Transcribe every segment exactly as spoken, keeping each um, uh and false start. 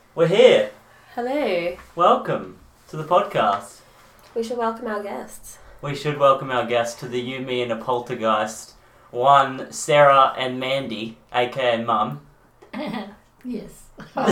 We're here. Hello. Welcome to the podcast. We should welcome our guests. We should welcome our guests to the You, Me and a Poltergeist. One, Sarah and Mandy, aka Mum. Yes.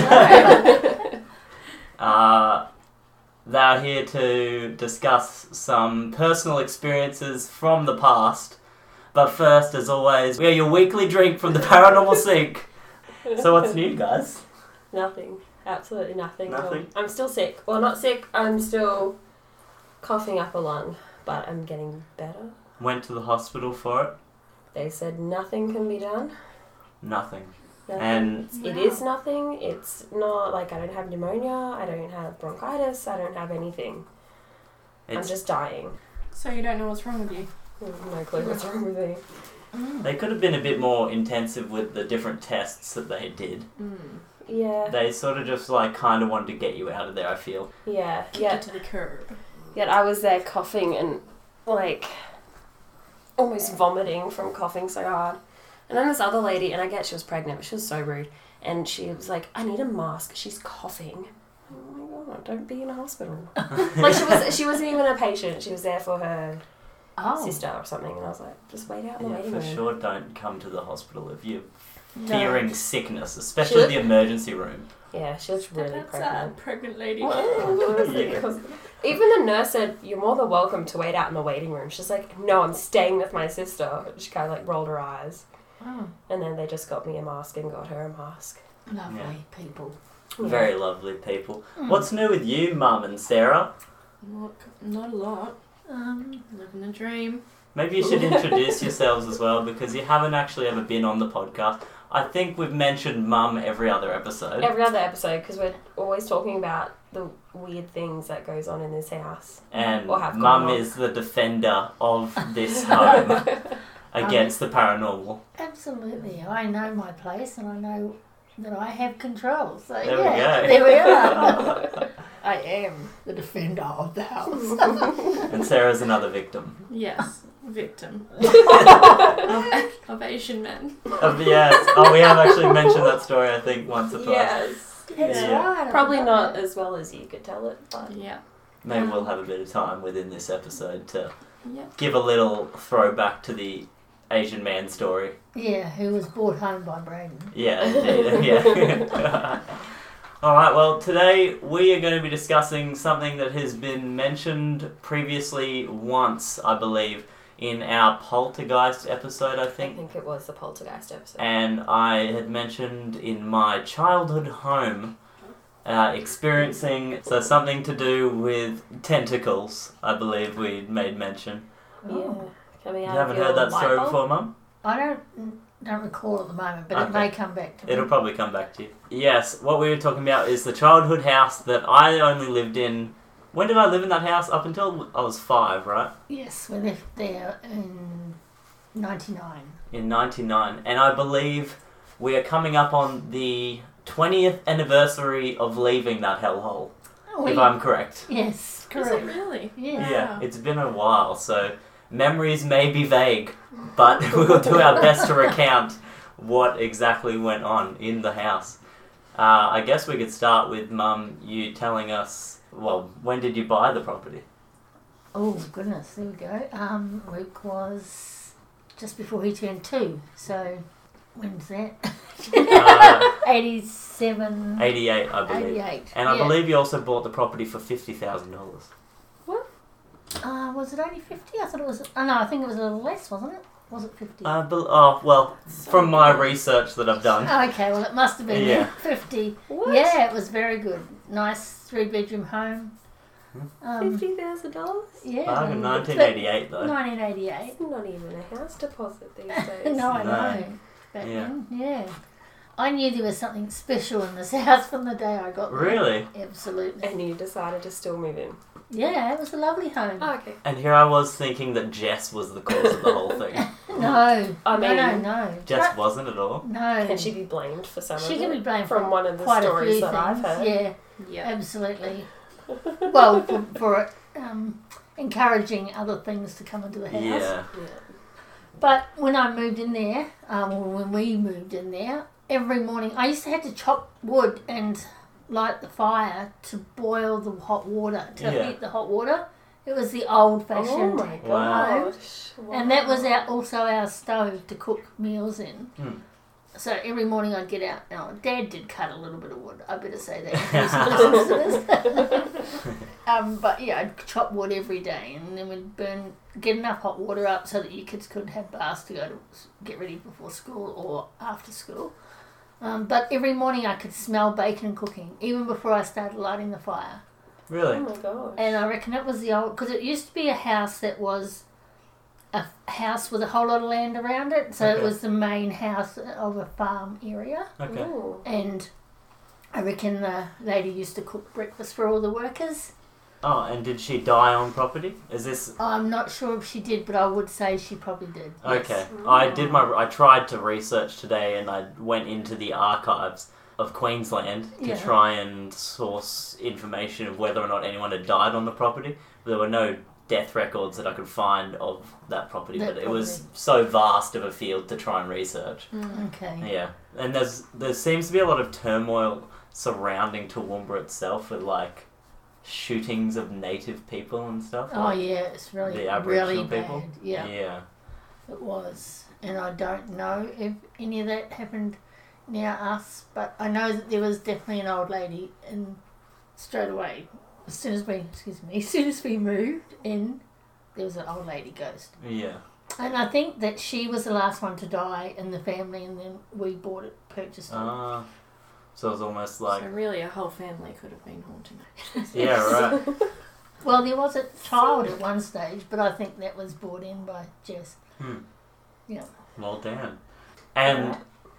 uh, they're here to discuss some personal experiences from the past. But first, as always, we are your weekly drink from the Paranormal Sink. So what's new, guys? Nothing. Absolutely nothing. Nothing? Um, I'm still sick. Well, not sick. I'm still coughing up a lung, but I'm getting better. Went to the hospital for it. They said nothing can be done. Nothing. Nothing. And It is nothing. It's not like I don't have pneumonia. I don't have bronchitis. I don't have anything. I'm it's, just dying. So you don't know what's wrong with you? No clue what's wrong with me. Mm. they could have been a bit more intensive with the different tests that they did. Mm. Yeah. They sort of just like kind of wanted to get you out of there, I feel. Yeah. Kick Yeah. it to the curb. Yet I was there coughing and like almost vomiting from coughing so hard. And then this other lady, and I get she was pregnant, but she was so rude. And she was like, I need a mask. She's coughing. Oh my god, don't be in a hospital. Like she was she wasn't even a patient. She was there for her Oh. sister or something. And I was like, just wait out in the Yeah, waiting for room. sure don't come to the hospital if you're No. fearing sickness, especially Should- the emergency room. Yeah, she was really That's pregnant. a pregnant lady. Yeah. Even the nurse said, you're more than welcome to wait out in the waiting room. She's like, no, I'm staying with my sister. She kind of like rolled her eyes. Oh, And then they just got me a mask and got her a mask. lovely Yeah. people. Very lovely people. Mm. What's new with you, Mum and Sarah? Not, not a lot. Um, Living the dream. Maybe you should introduce yourselves as well, because you haven't actually ever been on the podcast. I think we've mentioned Mum every other episode. Every other episode, because we're always talking about the weird things that goes on in this house. And Or have gone Mum on. is the defender of this home against the paranormal. absolutely. I know my place and I know that I have control. So There we yeah, go. there we are. I am the defender of the house. And Sarah's another victim. Yes. Victim. of, of Asian men. Of, yes. Oh, we have actually mentioned that story, I think, once or twice. Yes. That's Yeah. right. I Probably love not that. as well as you could tell it, but Yeah. Maybe we'll have a bit of time within this episode to Yeah. give a little throwback to the Asian man story. Yeah, who was brought home by Braden. Yeah, indeed. Yeah. Alright, well, today we are going to be discussing something that has been mentioned previously once, I believe, in our Poltergeist episode, I I think. think it was the Poltergeist episode. And I had mentioned in my childhood home uh, experiencing so something to do with tentacles, I believe we made mention. Yeah. Oh. Coming You out haven't of heard your that light story bulb? before, Mum? I don't don't recall at the moment, but Okay. it may come back to me. It'll probably come back to you. Yes, what we were talking about is the childhood house that I only lived in. When did I live in that house? Up until I was five, right? Yes, we left there in ninety-nine. In ninety-nine. And I believe we are coming up on the twentieth anniversary of leaving that hellhole, We, if I'm correct. yes, Is it correct. really? Yeah. Yeah, it's been a while, so memories may be vague, but we'll do our best to recount what exactly went on in the house. Uh, I guess we could start with Mum, you telling us, well, when did you buy the property? Oh goodness, there we go. Um, Luke was just before he turned two, so when's that? Uh, eighty-seven, eighty-eight, I believe. eighty-eight. And I yeah. believe you also bought the property for fifty thousand dollars. Uh, was it only fifty? I thought it was. Oh no, I think it was a little less, wasn't it? Was it fifty? Uh, bel- oh, well, from my research that I've done. Oh, okay, well it must have been Yeah. then. fifty. What? Yeah, it was very good. Nice three-bedroom home. Um, Fifty thousand dollars? yeah. Back in nineteen eighty-eight, though. nineteen eighty-eight. It's not even a house deposit these days. no, I No. know. Back Yeah. then, yeah. I knew there was something special in this house from the day I got there. Really? Absolutely. And you decided to still move in. Yeah, it was a lovely home. Oh, okay. And here I was thinking that Jess was the cause of the whole thing. No, I no, no, mean- no. Jess wasn't at all. No. Can she be blamed for some She of can it? be blamed from for one of the quite a stories few that I've things. heard. Yeah, Yeah. absolutely. Well, for, for um, encouraging other things to come into the house. Yeah. Yeah. But when I moved in there, um, or when we moved in there, every morning I used to have to chop wood and light the fire to boil the hot water, to Yeah. heat the hot water. It was the old-fashioned. Oh my Wow. gosh. And that was Wow. our, also our stove to cook meals in. Hmm. So every morning I'd get out. Now, Dad did cut a little bit of wood. I better say that in case he listens to this. um, but yeah, I'd chop wood every day, and then we'd burn, get enough hot water up so that your kids could have baths to go to s- get ready before school or after school. Um, but every morning I could smell bacon cooking, even before I started lighting the fire. Oh Really? my gosh. And I reckon it was the old, because it used to be a house that was a f- house with a whole lot of land around it. So Okay. it was the main house of a farm area. Okay. Ooh. And I reckon the lady used to cook breakfast for all the workers. Oh, and did she die on property? Is this I'm not sure if she did, but I would say she probably did. yes. okay? I did my. I tried to research today, and I went into the archives of Queensland to Yeah. try and source information of whether or not anyone had died on the property. There were no death records that I could find of that property, That but it was property. so vast of a field to try and research. Okay. Yeah, and there's there seems to be a lot of turmoil surrounding Toowoomba itself, with like shootings of native people and stuff. Oh like, yeah, it's really, The Aboriginal really bad. people? Yeah, yeah. it was. And I don't know if any of that happened near us, but I know that there was definitely an old lady, and straight away, as soon as we, excuse me, as soon as we moved in, there was an old lady ghost. Yeah. And I think that she was the last one to die in the family, and then we bought it, purchased it. Ah. So it was almost like So really, a whole family could have been haunting it. yeah, right. Well, there was a child at one stage, but I think that was brought in by Jess. Hmm. Yeah. Well, damn. And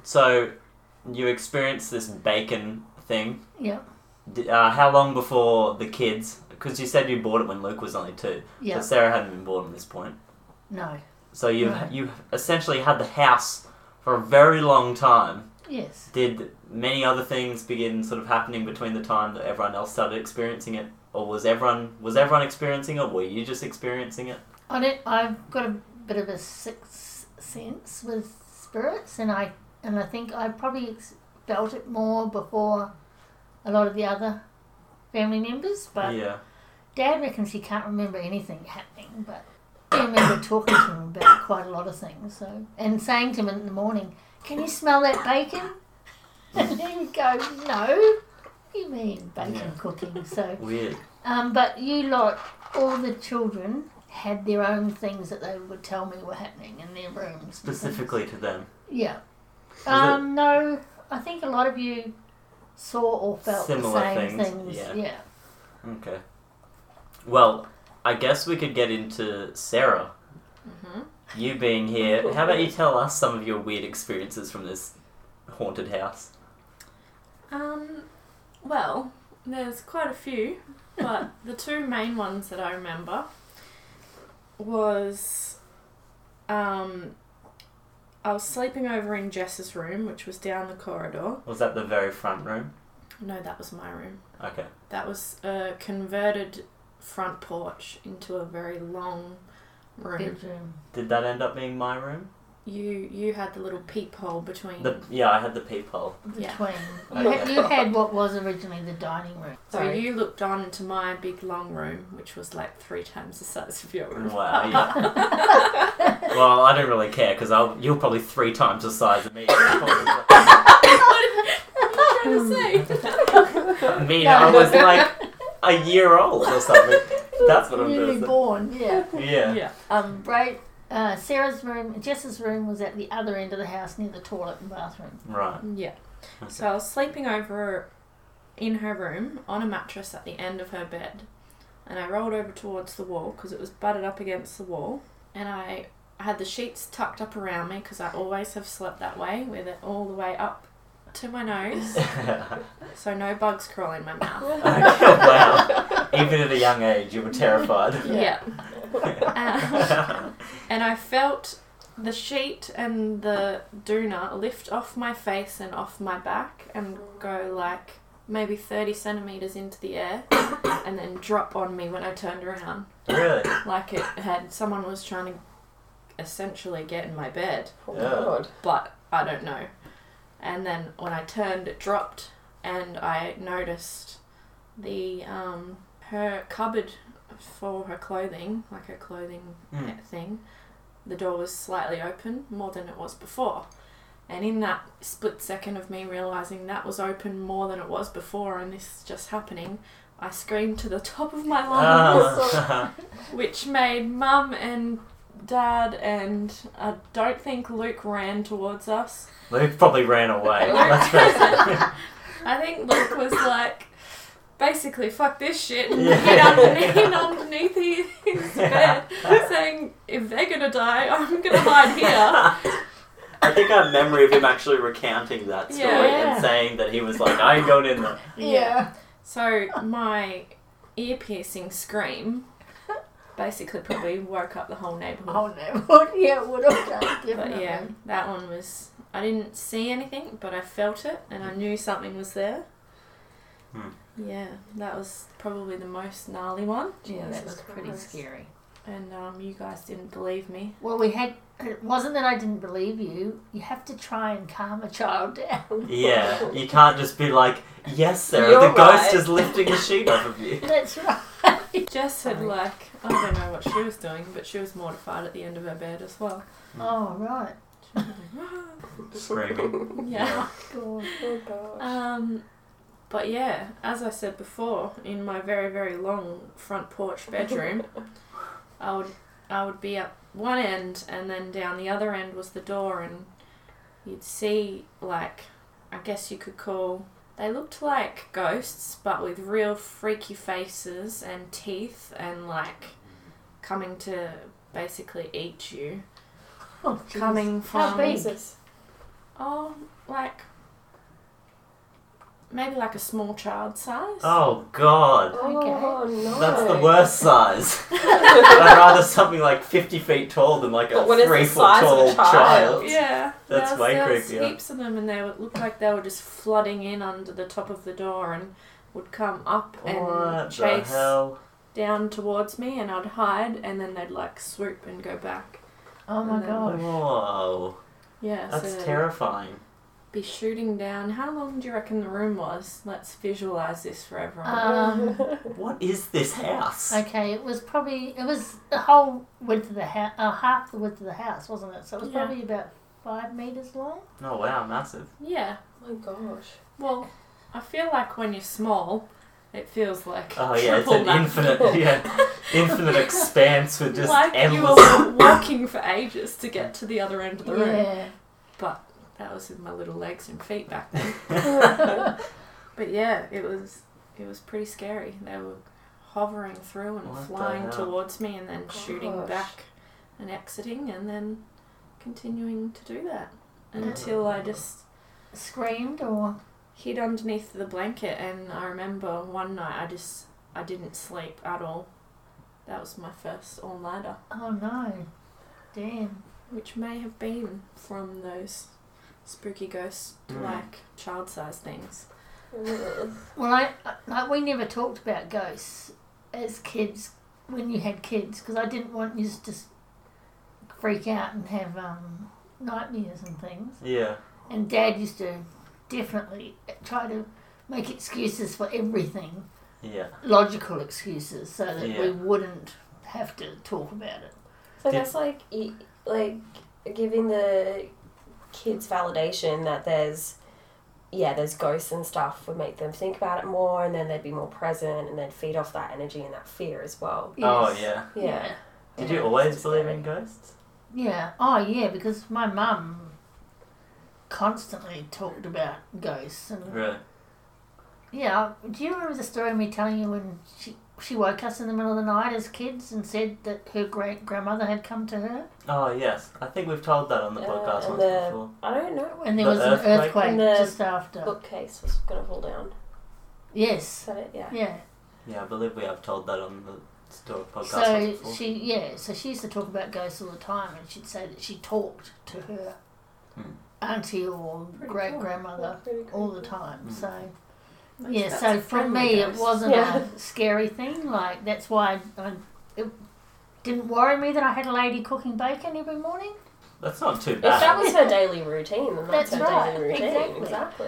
so you experienced this bacon thing. Yeah. D- Uh, how long before the kids? Because you said you bought it when Luke was only two. Yeah. So Sarah hadn't been born at this point. No. So you No. you essentially had the house for a very long time. Yes. Did many other things begin sort of happening between the time that everyone else started experiencing it, or was everyone was everyone experiencing it? Or were you just experiencing it? I don't, I've got a bit of a sixth sense with spirits, and I and I think I probably ex- felt it more before a lot of the other family members. But Yeah. Dad reckons he can't remember anything happening, but I remember talking to him about quite a lot of things. So and saying to him in the morning, "Can you smell that bacon?" And he would go, "No." What do you mean bacon Yeah. cooking? So. Weird. Um, but you lot, all the children had their own things that they would tell me were happening in their rooms. and things. Specifically to them. Yeah. Was Um, no, I think a lot of you saw or felt Similar the same things, things. yeah. Yeah. Okay. Well, I guess we could get into Sarah. Mm-hmm. You being here, how about you tell us some of your weird experiences from this haunted house? Um, well, there's quite a few, but the two main ones that I remember was um, I was sleeping over in Jess's room, which was down the corridor. Was that the very front room? No, that was my room. Okay. That was a converted front porch into a very long room. Bedroom. Did that end up being my room? You you had the little peephole between. The yeah, I had the peephole. Yeah. Between. You, had, you had what was originally the dining room. So Sorry. you looked on into my big long room, which was like three times the size of your room. Wow. Yeah. Well, I don't really care because you're probably three times the size of me. What are you trying to say? I mean, I was like a year old or something. That's what I'm Newly doing. born, yeah. Yeah. Yeah. Um, right. Uh, Sarah's room, Jess's room was at the other end of the house near the toilet and bathroom. Right. Yeah. So I was sleeping over in her room on a mattress at the end of her bed, and I rolled over towards the wall because it was butted up against the wall, and I had the sheets tucked up around me because I always have slept that way, with it all the way up to my nose, so no bugs crawl in my mouth. Wow. Even at a young age, you were terrified. Yeah. Uh, and I felt the sheet and the doona lift off my face and off my back and go like maybe thirty centimetres into the air and then drop on me when I turned around. Really? Like it had, someone was trying to essentially get in my bed, Oh my Yeah. god. but I don't know. And then when I turned, it dropped and I noticed the um, her cupboard for her clothing, like her clothing Mm. thing, the door was slightly open, more than it was before. And in that split second of me realising that was open more than it was before and this is just happening, I screamed to the top of my lungs, Ah. which made Mum and Dad and I don't think Luke ran towards us. Luke probably ran away. Let's face it. I think Luke was like, basically, fuck this shit, and Yeah. hid underneath, hid underneath his his bed, saying, if they're gonna die, I'm gonna hide here. I think I have memory of him actually recounting that story Yeah. and saying that he was like, I ain't going in there. Yeah. So my ear-piercing scream basically probably woke up the whole neighbourhood. Oh no. Yeah, it would have done, definitely. But yeah, that one was, I didn't see anything, but I felt it and I knew something was there. Hmm. Yeah, that was probably the most gnarly one. Yeah, that was Jesus pretty Christ. scary. And um, you guys didn't believe me. Well, we had. It wasn't that I didn't believe you. You have to try and calm a child down. Yeah, you can't just be like, yes, Sarah, You're the ghost right. is lifting a sheet off of you. That's right. Jess said Sorry. like, I don't know what she was doing, but she was mortified at the end of her bed as well. Oh right. She was like, Screaming. yeah. God. Oh gosh. Um, but yeah, as I said before, in my very very long front porch bedroom, I would I would be up one end and then down the other end was the door, and you'd see like, I guess you could call, they looked like ghosts but with real freaky faces and teeth and like coming to basically eat you. Oh, jeez. Coming How from big? Jesus. Oh, like maybe like a small child size. Oh, God. Oh no. That's the worst size. I'd rather something like fifty feet tall than like a But when it's the three foot size of a tall child. child. Yeah, That's there was, way there was creepier. heaps of them, and they would look like they were just flooding in under the top of the door, and would come up and What the chase hell? down towards me, and I'd hide, and then they'd like swoop and go back. Oh my And then- god. Whoa. Yeah, That's so they'd terrifying. be shooting down. How long do you reckon the room was? Let's visualize this for everyone. Um. What is this house? Okay, it was probably it was the whole width of the house, uh, half the width of the house, wasn't it? So it was Yeah. probably about five meters long. Oh, wow, massive. yeah. Oh my gosh. Well, I feel like when you're small, it feels like Oh, yeah, it's triple an that. infinite, yeah, infinite expanse with just like endless. you were walking for ages to get to the other end of the room. Yeah. But that was with my little legs and feet back then. But yeah, it was it was pretty scary. They were hovering through and What the flying hell? towards me and then shooting Gosh. back and exiting and then continuing to do that until I just Screamed or hid underneath the blanket. And I remember one night I just I didn't sleep at all. That was my first all-nighter, oh no, damn. which may have been from those spooky ghost Mm. like child-sized things. Well, I like we never talked about ghosts as kids when you had kids because I didn't want you to just freak out and have um, nightmares and things. Yeah. And Dad used to definitely try to make excuses for everything, Yeah. logical excuses, so that we Yeah. wouldn't have to talk about it. So I Did- guess like e- like giving the kids validation that there's yeah there's ghosts and stuff would make them think about it more, and then they'd be more present and they'd feed off that energy and that fear as well. Oh, Yes. yeah. Yeah. Did Yeah, you it's always just believe scary. in ghosts? Yeah. Oh, yeah, because my mum constantly talked about ghosts. And Really? yeah, do you remember the story of me telling you when she she woke us in the middle of the night as kids and said that her great grandmother had come to her? Oh, yes. I think we've told that on the Uh, podcast and once the- before. I don't know. And there The was an earthquake? earthquake And the just after. Bookcase was gonna fall down. Is Yes. that it? Yeah. Yeah. Yeah, I believe we have told that on the story podcast once So before. she, yeah, so she used to talk about ghosts all the time, and she'd say that she talked to her Hmm. auntie or Pretty great cool. grandmother Pretty all the creepy. time. Hmm. So That's- yeah, that's so a for friendly me it ghost. wasn't Yeah. a scary thing. Like that's why I, it didn't worry me that I had a lady cooking bacon every morning. That's not too If that bad. was her daily routine, then that's, That's her right, daily routine. exactly. Exactly.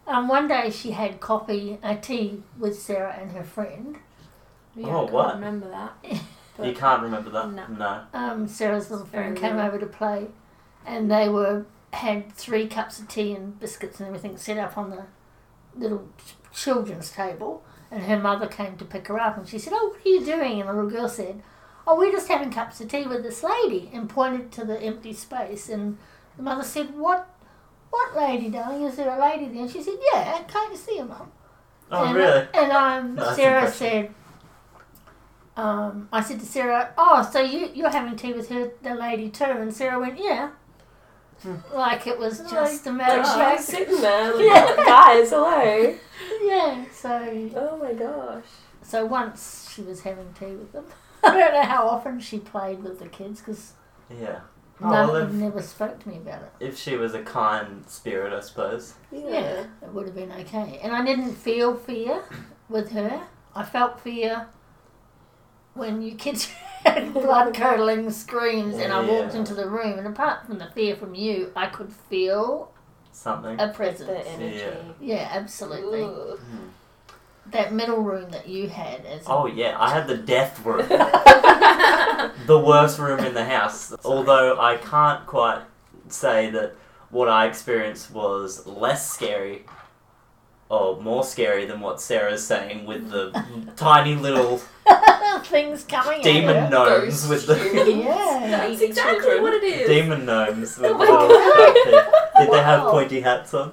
Um, one day she had coffee, uh, tea with Sarah and her friend. Yeah, Oh, I can't what? remember that. You can't remember that? No. No. Um, Sarah's little friend Very came weird. over to play, and they were had three cups of tea and biscuits and everything set up on the little ch- children's table. And her mother came to pick her up, and she said, "Oh, what are you doing?" And the little girl said, "Oh, we're just having cups of tea with this lady," and pointed to the empty space. And the mother said, "What, what lady, darling? Is there a lady there?" And she said, "Yeah, can't you see her, Mum?" Oh, and, really? And um, That's Sarah impressive. said, um, I said to Sarah, "Oh, so you, you're having tea with her, the lady too?" And Sarah went, "Yeah." Hmm. Like it was Like, just a matter Like of she was fact. sitting there, like, Yeah. guys, hello. Yeah, so Oh my gosh. so once she was having tea with them. I don't know how often she played with the kids because Yeah. Oh, none well, of if, them never spoke to me about it. if she was a kind spirit, I suppose. Yeah, it would have been okay. And I didn't feel fear with her. I felt fear when you kids had blood curdling screams and I walked Yeah. into the room. And apart from the fear from you, I could feel Something. a Like presence. the energy. Yeah. Yeah, absolutely. Ooh. Hmm. That middle room that you had as Oh, yeah. I had the death room. The worst room in the house. Although I can't quite say that what I experienced was less scary or more scary than what Sarah's saying with the tiny little things coming demon at her. gnomes with the Yeah. That's exactly what it is. demon gnomes with Oh the my little God. sharp teeth. Did they have Wow. pointy hats on?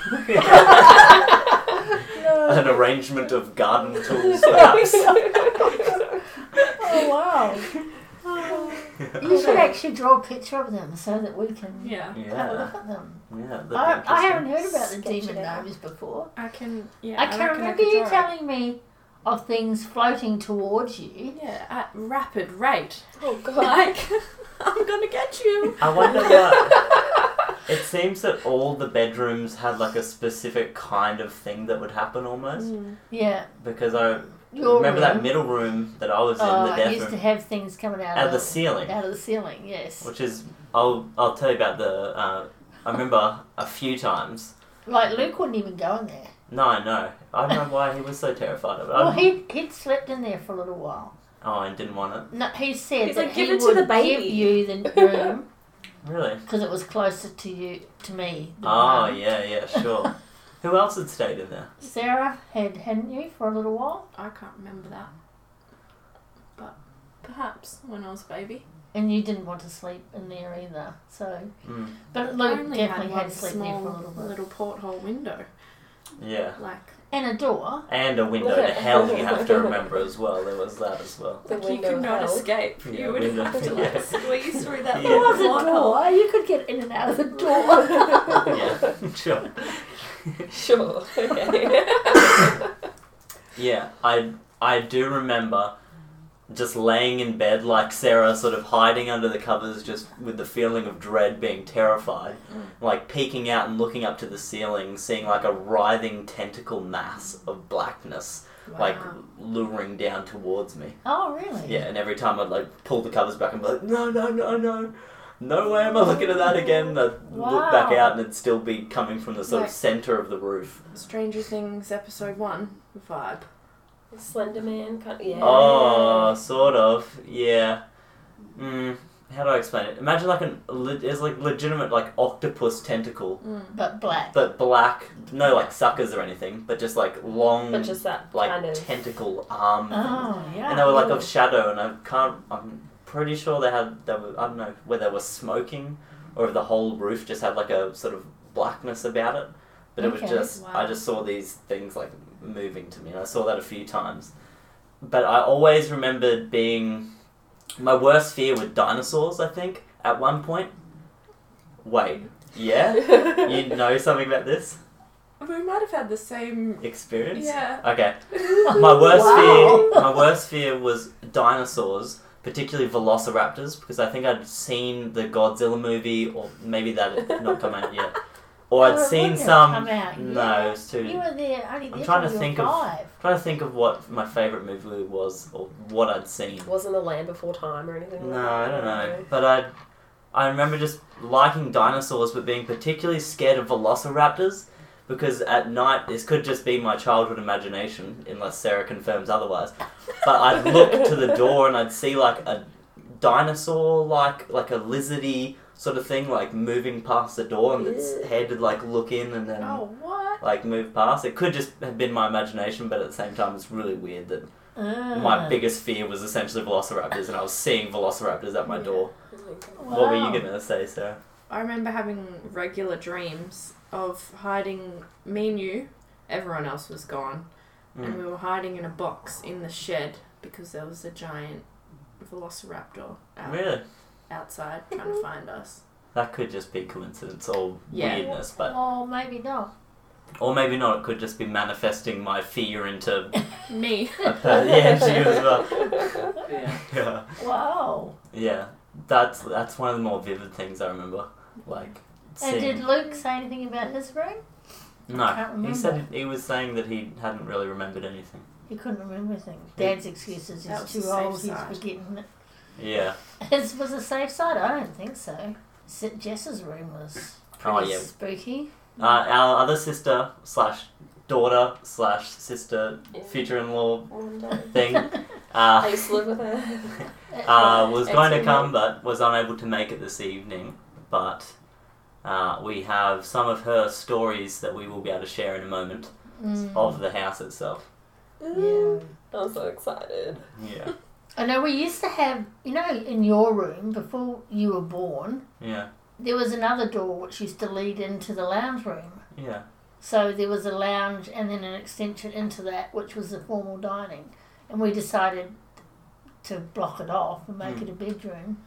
No. An arrangement of garden tools, perhaps. Oh wow. You should actually draw a picture of them so that we can Yeah. have a Yeah, look at them. yeah. that'd be I, I interesting. haven't heard about the Sketch demon it out. gnomes before. I can. Yeah. I can reckon remember could you draw it. telling me of things floating towards you. Yeah, at rapid rate. Oh god. Like, I'm gonna get you. I wonder what. It seems that all the bedrooms had like a specific kind of thing that would happen almost. Yeah. Because I Your remember room. that middle room that I was in, Oh, the I death used room, to have things coming out out of of the ceiling, out of the ceiling. Yes. which is I'll I'll tell you about the. Uh, I remember a few times. Like Luke wouldn't even go in there. No, I know. I don't know why he was so terrified of it. Well, I- he he'd slept in there for a little while. oh, and didn't want it. No, he said He's that like, "Give he it to would the baby." give you the room Really? because it was closer to you to me. than Oh, mine. yeah, yeah, sure. Who else had stayed in there? Sarah had, hadn't you, for a little while? I can't remember that. But perhaps when I was a baby. And you didn't want to sleep in there either. So, Mm. but I Luke only definitely had had one sleep there small for a little bit. little porthole window. Yeah. Like, And a door. And a window to hell, you have to remember as well. There was that as well. The like you window could of not hell. escape. Yeah, you would window- have to like yeah. squeeze through that Yeah. There little was a porthole. door. You could get in and out of the door. Yeah, sure. Sure. Okay. Yeah, I I do remember just laying in bed like Sarah, sort of hiding under the covers, just with the feeling of dread, being terrified, like peeking out and looking up to the ceiling, seeing like a writhing tentacle mass of blackness, like Wow. luring down towards me. Oh, really? Yeah, and every time I'd like pull the covers back and be like, no, no, no, no. No way am I looking at that again. And I'd look back Wow. out and it'd still be coming from the sort of Like- centre of the roof. Stranger Things episode one vibe. Slender Man. Kind yeah. Oh, sort of. Yeah. Mm, how do I explain it? Imagine like an le- it's like legitimate like octopus tentacle, But black. but black. No like suckers or anything, but just like long, But just that like kind of. tentacle arm. thing. Oh, yeah. And they were like of shadow, and I can't. I'm pretty sure they had. They were. I don't know whether they were smoking or if the whole roof just had like a sort of blackness about it. But it was Okay. just. I Wow. just saw these things like moving to me, and I saw that a few times. But I always remembered being. My worst fear were dinosaurs. I think at one point. Wait. Yeah. You know something about this We might have had the same. experience? Yeah. Okay. My worst Wow. fear, my worst fear was dinosaurs, particularly velociraptors, because I think I'd seen the Godzilla movie, or maybe that had not come out yet, or I'd Oh, it seen wouldn't have some. come out No, yet. it was too. You were there only there I'm trying till to you think were of- five. trying to think of what my favorite movie was, or what I'd seen. Wasn't The Land Before Time or anything like No, that? I don't know, but I, I remember just liking dinosaurs, but being particularly scared of velociraptors, because at night, this could just be my childhood imagination, unless Sarah confirms otherwise. But I'd look to the door and I'd see like a dinosaur, like like a lizardy sort of thing, like moving past the door, and its Yeah. head would like look in and then Oh, what? like move past. It could just have been my imagination, but at the same time, it's really weird that Ah. my biggest fear was essentially velociraptors, and I was seeing velociraptors at my door. Oh my God. What were you Wow. gonna say, Sarah? I remember having regular dreams of hiding, me and you, everyone else was gone, and Mm. we were hiding in a box in the shed because there was a giant velociraptor out, Really? outside trying to find us. That could just be coincidence or Yeah. weirdness, but Oh, maybe not. or maybe not. It could just be manifesting my fear into Me. a per- yeah, into you as well. Yeah. Yeah, Wow. yeah. That's that's one of the more vivid things I remember. Like And seeing. did Luke say anything about his room? No, Can't he remember. said he was saying that he hadn't really remembered anything. He couldn't remember things. Dad's excuse is That he's was too the safe old, he's side. forgetting it. Yeah. His was a safe side? I don't think so. S- Jess's room was Oh, pretty yeah. spooky. Uh, our other sister slash daughter slash sister Yeah. future-in-law One day. thing I uh, used to live with her. uh, was going to Excellent. come but was unable to make it this evening. But uh, we have some of her stories that we will be able to share in a moment Mm. of the house itself. Yeah. I'm so excited. Yeah, I know we used to have, you know, in your room, before you were born, yeah, there was another door which used to lead into the lounge room. yeah. So there was a lounge and then an extension into that, which was the formal dining. And we decided to block it off and make Mm. it a bedroom.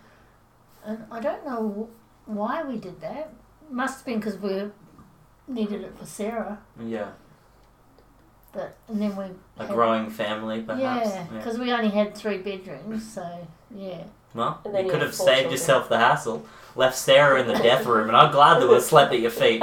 And I don't know why we did that. Must have been because we needed it for Sarah. Yeah, But and then we a had- growing family perhaps. yeah, because we only had three bedrooms. So yeah. Well, And then you you could have have four saved children. yourself the hassle. Left Sarah in the death room, and I'm glad that we slept at your feet.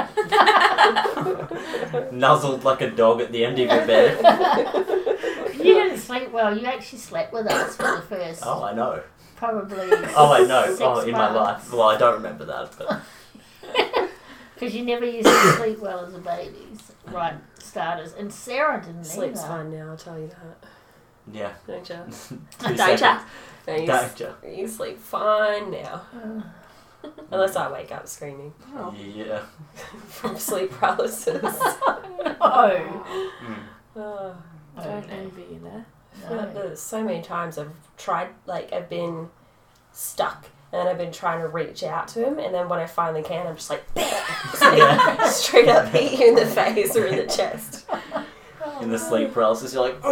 Nuzzled like a dog at the end of your bed. You didn't sleep well. You actually slept with us for the first Oh, I know. probably. Oh, I know. six Oh, in my months. life. Well, I don't remember that, but Because you never used to sleep well as a baby, right? Starters, and Sarah didn't Sleep's either. fine now, I'll tell you that. yeah. Don't you? Two Don't seconds. ya? No, you, s- Don't ya? you sleep fine now. Uh, Unless I wake up screaming Oh. Yeah. from sleep paralysis. no. Mm. Oh, Don't envy you there. I feel like No. there's so many times I've tried, like, I've been stuck and then I've been trying to reach out to him, and then when I finally can, I'm just like, bam! Just like, Yeah. straight up hit you in the face or in the chest. In the sleep paralysis, you're like, It's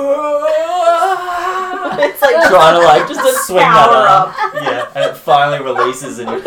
like trying to like just a swing that power arm. up. Yeah, and it finally releases and you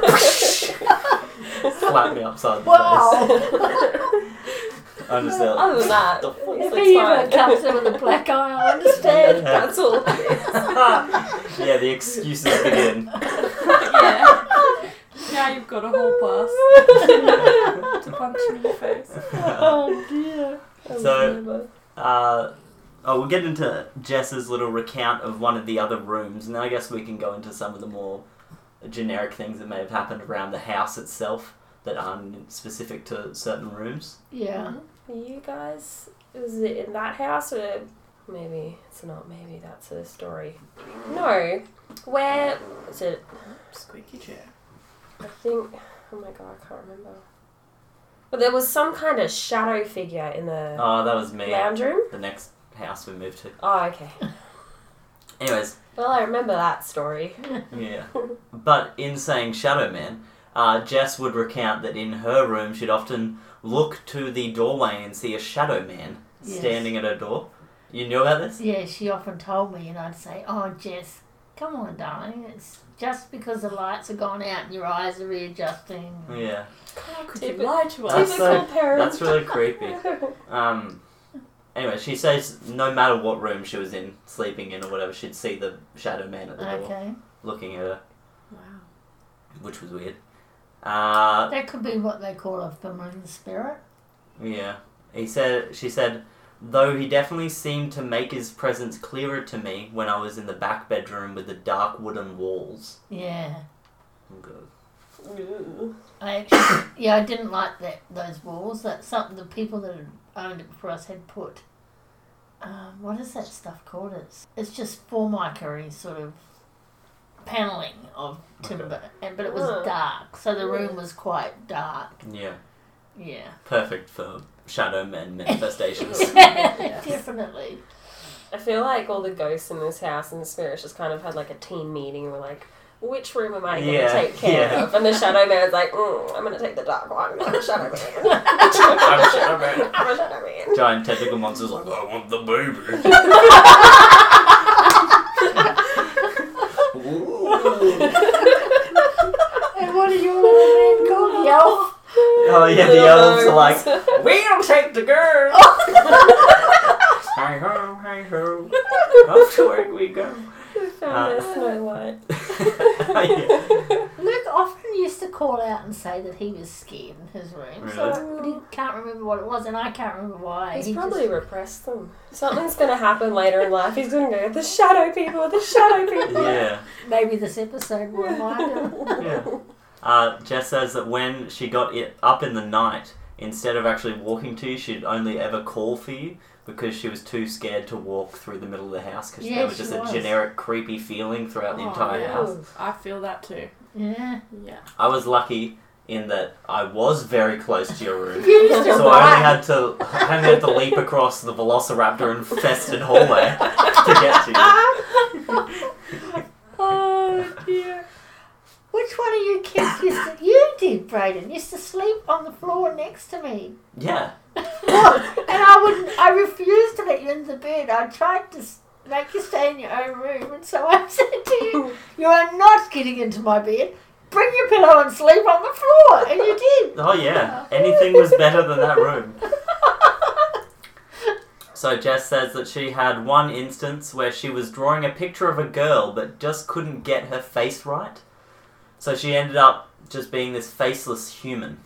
slap me upside the Wow. face. I'm just there like, Other than that, the fuck? If it's he ever fine. comes in with a black eye, I understand. That's all it is. Yeah, the excuses begin. Yeah. Now you've got a whole pass to punch me in the face. Oh dear. So, uh, oh, we'll get into Jess's little recount of one of the other rooms, and then I guess we can go into some of the more generic things that may have happened around the house itself that aren't specific to certain rooms. Yeah. You guys, is it in that house or maybe it's not? Maybe that's a story. No, where is it? Squeaky chair. I think. Oh my god, I can't remember. But there was some kind of shadow figure in the Oh, that was me. lounge room. The next house we moved to. Oh, okay. Anyways, Well, I remember that story. yeah. But in saying Shadow Man, uh, Jess would recount that in her room she'd often look to the doorway and see a shadow man Yes. standing at her door. You knew about this? Yeah, she often told me, and I'd say, "Oh, Jess, come on, darling. It's just because the lights are gone out and your eyes are readjusting." Yeah. Could Typical- you lie to us? That's Typical so- parent. That's really creepy. Um, anyway, she says no matter what room she was in, sleeping in or whatever, she'd see the shadow man at the door Okay, looking at her, Wow. which was weird. Uh, that could be what they call a familiar spirit. yeah. He said, she said, though he definitely seemed to make his presence clearer to me when I was in the back bedroom with the dark wooden walls. Yeah. Oh, God. Ooh. I actually, yeah, I didn't like that those walls. That some the people that had owned it before us had put. Um, what is that stuff called? It's it's just formica sort of paneling of timber, and but it was Oh. dark, so the room was quite dark. Yeah. Yeah, Perfect for shadow men manifestations. definitely. I feel like all the ghosts in this house and the spirits just kind of had like a team meeting and were like, which room am I going to Yeah, take care yeah. of? And the shadow man's like, mm, I'm going to take the dark one. I'm a shadow man. I'm a shadow man. I'm a shadow man. Giant tentacle monster's like, I want the baby. And what are your little men called? The elf? Oh yeah, the elves are like, we'll take the girl. Hi ho, hi ho. Off to work we go. We found Uh, their Snow White. Yeah. Luke often used to call out and say that he was scared in his room. So he can't remember what it was, and I can't remember why. He's He probably just- repressed them. Something's going to happen later in life. He's going to go, the shadow people, the shadow people. Yeah. maybe this episode will remind him. Yeah. Uh, Jess says that when she got it up in the night, instead of actually walking to you, she'd only ever call for you because she was too scared to walk through the middle of the house because Yeah, there was she just a was. generic creepy feeling throughout the Oh, entire yeah. house. I feel that too. Yeah. Yeah. I was lucky in that I was very close to your room. You used to So I only run. had to I only had to leap across the velociraptor infested hallway to get to you. Oh dear. Which one of you kids used to... You did, Brayden. Used to sleep on the floor next to me. Yeah. And I wouldn't... I refused to let you into the bed. I tried to s- make you stay in your own room. And so I said to you, you are not getting into my bed. Bring your pillow and sleep on the floor. And you did. Oh yeah. Anything was better than that room. So Jess says that she had one instance where she was drawing a picture of a girl but just couldn't get her face right. So she ended up just being this faceless human.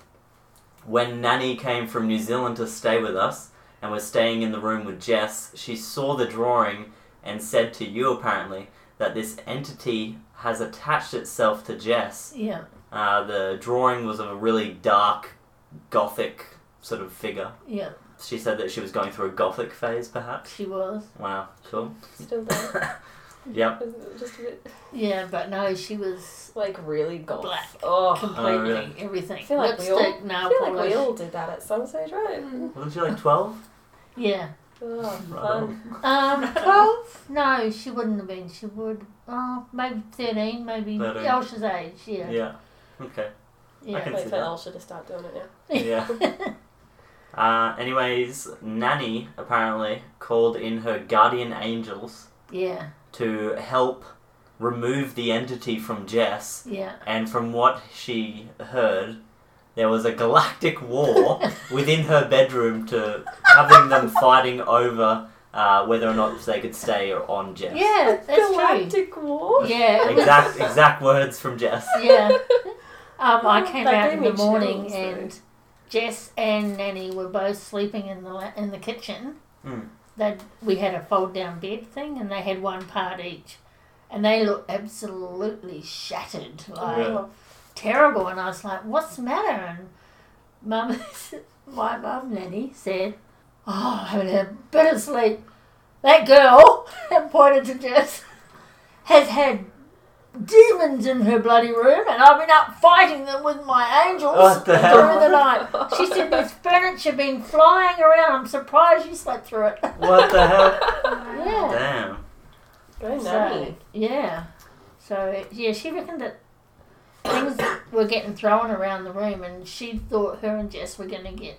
When Nanny came from New Zealand to stay with us and was staying in the room with Jess, she saw the drawing and said to you apparently that this entity has attached itself to Jess. Yeah. Uh, the drawing was of a really dark, gothic sort of figure. Yeah. She said that she was going through a gothic phase, perhaps. She was. Wow, cool. Still there. Yep. Just a bit, Yeah, but no, she was like, really goth. black. Oh. Completely. Oh, really? Everything. I feel like we all- Lipstick, I nail feel like polish. we all did that at some stage, right? Wasn't she like twelve? Yeah. Oh, Right fun. on. Um, twelve? No, she wouldn't have been. She would, oh, maybe thirteen, maybe thirteen. Elsha's age, yeah. Yeah. Okay. Yeah. I can Wait see for that. Elsha to start doing it now. Yeah. Uh, anyways, Nanny apparently called in her guardian angels Yeah, to help remove the entity from Jess. yeah. And from what she heard, there was a galactic war within her bedroom to having them fighting over uh, whether or not they could stay on Jess. Yeah, that's true. Galactic War? Yeah, it was, Exact exact words from Jess. yeah. Um, I came That out gave in me the morning chills, though. and Jess and Nanny were both sleeping in the la- in the kitchen. Mm. They we had a fold down bed thing, and they had one part each, and they looked absolutely shattered, like Yeah. terrible. And I was like, "What's the matter?" And Mum, my mum Nanny said, "Oh, I'm having a bit of sleep. That girl," and pointed to Jess, "has had demons in her bloody room, and I've been up fighting them with my angels What the through hell? the night." She said, "There's furniture been flying around. I'm surprised you slept through it." What the hell? Yeah. Damn. Go So, Nanny. yeah. So, yeah, she reckoned that things were getting thrown around the room, and she thought her and Jess were going to get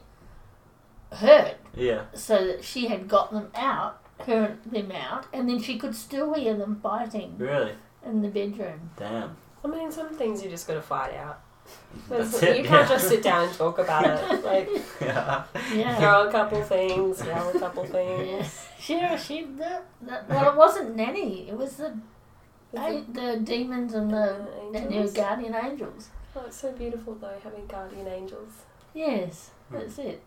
hurt. Yeah. So that she had got them out, her them out, and then she could still hear them fighting Really? in the bedroom. Damn. I mean, some things you just gotta fight out. That's There's- it. you can't yeah. just sit down and talk about it. Like, Yeah. Yeah. throw a couple things, yell a couple Yeah. things. She, she, the, the, well, it wasn't Nanny. It was the a- the demons and the Uh, and her angels? guardian angels. Oh, it's so beautiful though, having guardian angels. Yes, that's it.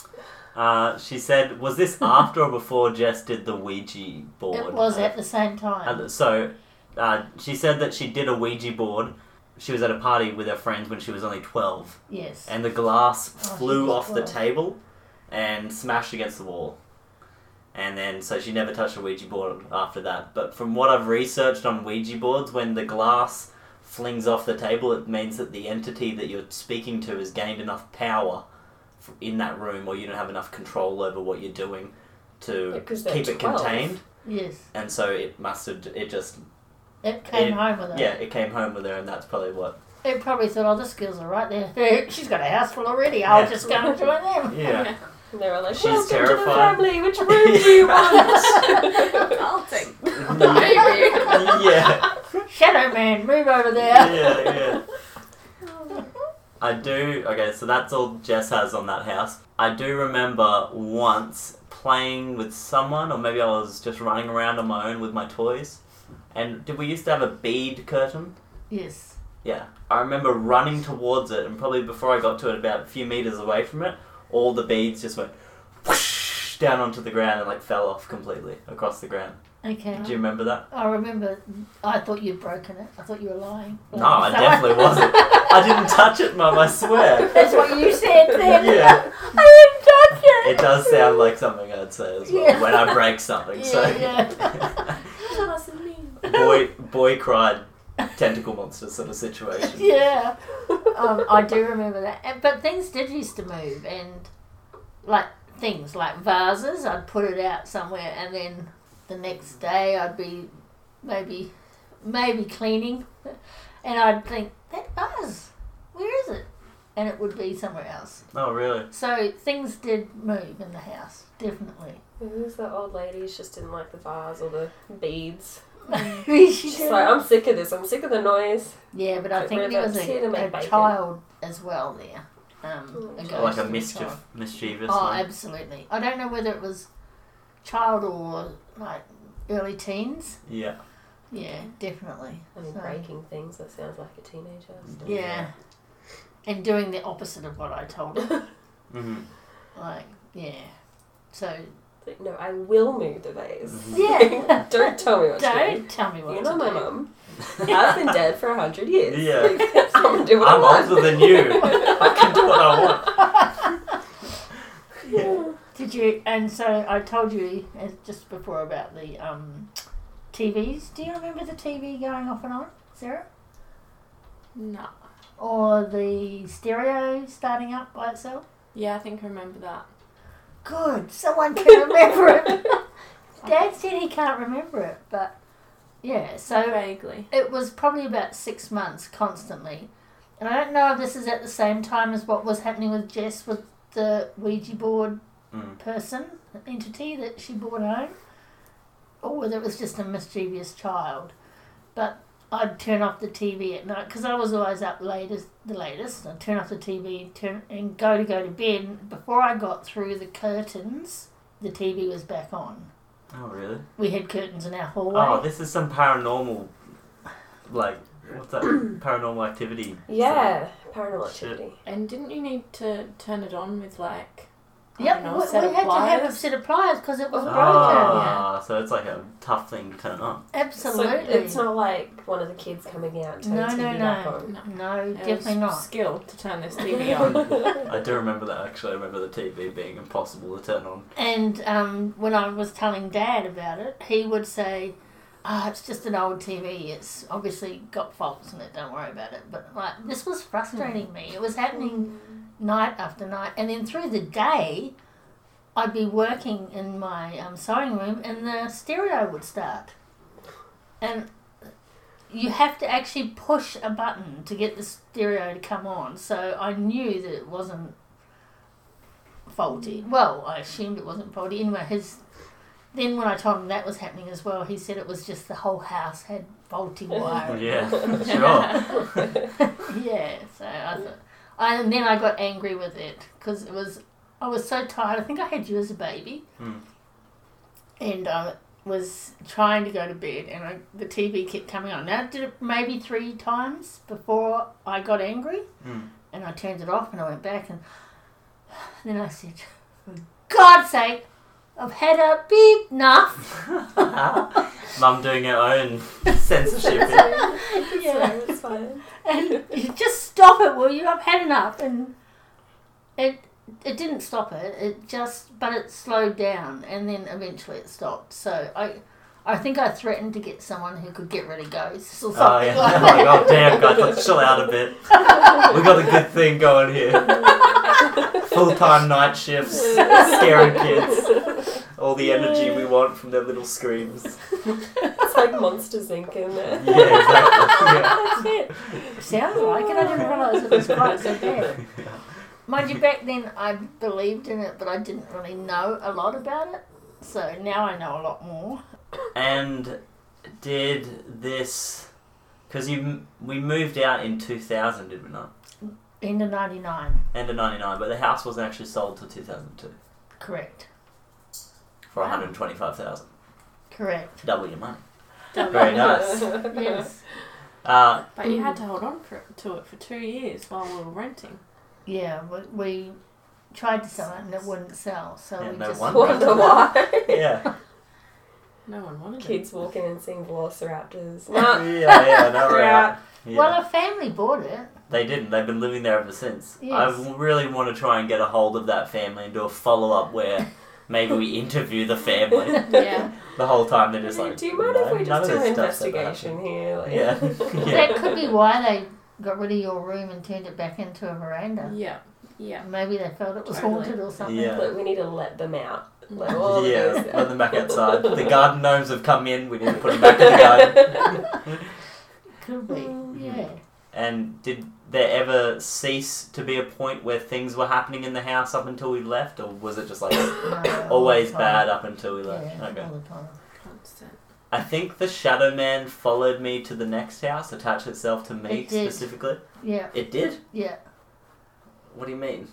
Uh, she said, was this after or before Jess did the Ouija board? It was Uh, at the same time. And so, uh, she said that she did a Ouija board she was at a party with her friends when she was only twelve, Yes. and the glass Oh, she flew was off the twelve. table and smashed against the wall. And then, so she never touched a Ouija board after that. But from what I've researched on Ouija boards, when the glass flings off the table, it means that the entity that you're speaking to has gained enough power f- in that room, or you don't have enough control over what you're doing to Yeah, 'cause they're keep it twelve. contained. Yes. And so it must have, it just, It came It- home with her. yeah, it came home with her, and that's probably what. It probably thought, oh, this girl's all right there. She's got a house full already. I'll Yeah. just go and join them. Yeah. And they were like, She's welcome terrified. to the family. Which room do you want? I'll take Maybe. Yeah. Shadow Man, move over there. Yeah, yeah. I do. Okay, so that's all Jess has on that house. I do remember once playing with someone, or maybe I was just running around on my own with my toys. And did we used to have a bead curtain? Yes. Yeah. I remember running towards it, and probably before I got to it, about a few meters away from it, all the beads just went whoosh down onto the ground and like fell off completely across the ground. Okay. Do you remember that? I remember. I thought you'd broken it. I thought you were lying. No, I So- definitely wasn't. I didn't touch it, Mum, I swear. That's what you said then. Yeah. I didn't touch it. It does sound like something I'd say as well Yeah. when I break something. So Yeah, yeah. It wasn't me. boy, boy cried, tentacle monster sort of situation. Yeah. Um, I do remember that. And- But things did used to move, and like things like vases, I'd put it out somewhere, and then the next day I'd be maybe maybe cleaning, and I'd think, that vase, where is it? And it would be somewhere else. Oh, really? So things did move in the house, definitely. Who's the old lady? She just didn't like the vase or the beads. Maybe she She's did. like, I'm sick of this. I'm sick of the noise. Yeah, but I Get think rid there of was that tea to a, make a bacon. child as well there. Um, Mm. a So ghost Like a of mischief, child. mischievous Oh, one. absolutely. I don't know whether it was child or like early teens. Yeah. Yeah, definitely. I mean, So, breaking things. That sounds like a teenager. stuff. yeah. And doing the opposite of what I told her. Mm-hmm. Like, yeah. So, Like, no, I will move the vase. Mhm. yeah. Don't tell me what to do. Don't tell me what You're to not my do. mum. I've been dead for a hundred years. Yeah. I'm gonna do what I I'm want. older than you. I can do what I want. Did you? And so I told you uh, just before about the um, T Vs. Do you remember the T V going off and on, Sarah? No. Or the stereo starting up by itself? Yeah, I think I remember that. Good, someone can remember it. Dad said he can't remember it, but yeah, so Vaguely. it was probably about six months constantly. And I don't know if this is at the same time as what was happening with Jess with the Ouija board Mm. person, entity that she brought home, or whether it was just a mischievous child. But I'd turn off the T V at night because I was always up latest, the latest. I'd turn off the T V turn, and go to go to bed. Before I got through the curtains, the T V was back on. Oh, really? We had curtains in our hallway. Oh, this is some paranormal, like, what's that? Paranormal activity. Yeah, paranormal Shit. activity. And didn't you need to turn it on with like I Yep, don't know, we, a set we of had to have a pliers? set of pliers because it was broken. Ah, so it's like a tough thing to turn on. Absolutely. So it's not like one of the kids coming out and turning No, the T V no, back no. on. No. No, It definitely was not. skill to turn this T V on. I do remember that, actually. I remember the T V being impossible to turn on. And um, when I was telling Dad about it, he would say, "Ah, it's just an old T V. It's obviously got faults in it. Don't worry about it." But like, this was frustrating me. It was happening night after night, and then through the day, I'd be working in my um, sewing room, and the stereo would start. And you have to actually push a button to get the stereo to come on. So I knew that it wasn't faulty. Well, I assumed it wasn't faulty. Anyway, his then when I told him that was happening as well, he said it was just the whole house had faulty wiring. Yeah, sure. Yeah, so I thought, I, and then I got angry with it because it was I was so tired. I think I had you as a baby, Hmm. and I was trying to go to bed, and I, the T V kept coming on. Now I did it maybe three times before I got angry, Hmm. and I turned it off, and I went back, and then I said, "For God's sake, I've had a beep enough. Mum doing her own censorship. Yeah. So it's fine. And you just stop it, will you? I've had enough. And it it didn't stop it. It just, but it slowed down, and then eventually it stopped. So I, I think I threatened to get someone who could get rid of ghosts or something Oh, yeah. like Oh, that. God, damn, guys, let's chill out a bit. We got a good thing going here. Full-time night shifts, scaring kids. All the energy we want from their little screams. It's like Monsters Incorporated in there. Yeah, exactly. Yeah. That's it. Sounds like it. I didn't realise it was quite so bad. Mind you, back then I believed in it, but I didn't really know a lot about it. So now I know a lot more. And did this... Because you we moved out in two thousand, did we not? End of ninety-nine. End of ninety-nine, but the house wasn't actually sold till two thousand two. Correct. For Wow. one hundred twenty-five thousand dollars. Correct. Double your money. Very nice. Yes. Uh, But you had to hold on for, to it for two years while we were renting. Yeah, we, we tried to sell it and it wouldn't sell, so Yeah, we no just wonder. Wonder why. yeah. No one wanted Kids walking and seeing velociraptors. Yeah, Nah, yeah, no, we're right. out. Yeah. Well, a family bought it. They didn't. They've been living there ever since. Yes. I really want to try and get a hold of that family and do a follow-up where maybe we interview the family. Yeah. The whole time they're just like, do you mind "No, if we none just of do an this stuff's ever investigation here? Like, Yeah. That could be why they got rid of your room and turned it back into a veranda. Yeah. Yeah. Maybe they felt it was Totally. haunted or something. Yeah. Like, we need to let them out. Like, Mm. all the yeah, ghosts let them back outside. The garden gnomes have come in. We need to put them back in the garden. Could be. Yeah. And did there ever cease to be a point where things were happening in the house up until we left, or was it just like No, all always the time. bad up until we left? Yeah, Okay. all the time. Constant. I think the Shadow Man followed me to the next house, attached itself to me It did. specifically. Yeah. It did? Yeah. What do you mean?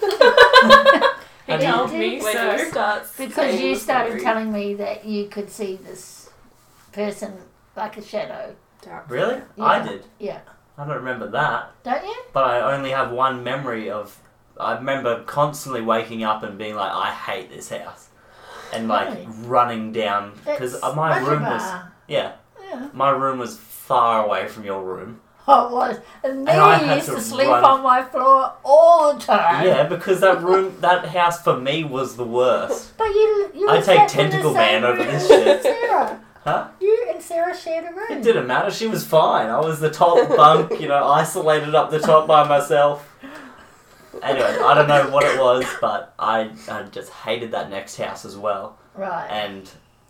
He How do you- told me When so. you start Because saying you the started story. telling me that you could see this person like a shadow. Dark. Really? Yeah. I did. Yeah. I don't remember that. Don't you? But I only have one memory of. I remember constantly waking up and being like, I hate this house. And like Really? running down. Because It's my room was. Mudgebar. Yeah. Yeah. My room was far away from your room. Oh, it was. And me And I had used to to sleep run- on my floor all the time. Yeah, because that room, that house for me was the worst. But you, you I were take slept in the Tentacle same Man over room this as shit. Sarah. Huh? You and Sarah shared a room. It didn't matter. She was fine. I was the top bunk, you know, isolated up the top by myself. Anyway, I don't know what it was, but I, I just hated that next house as well. Right. And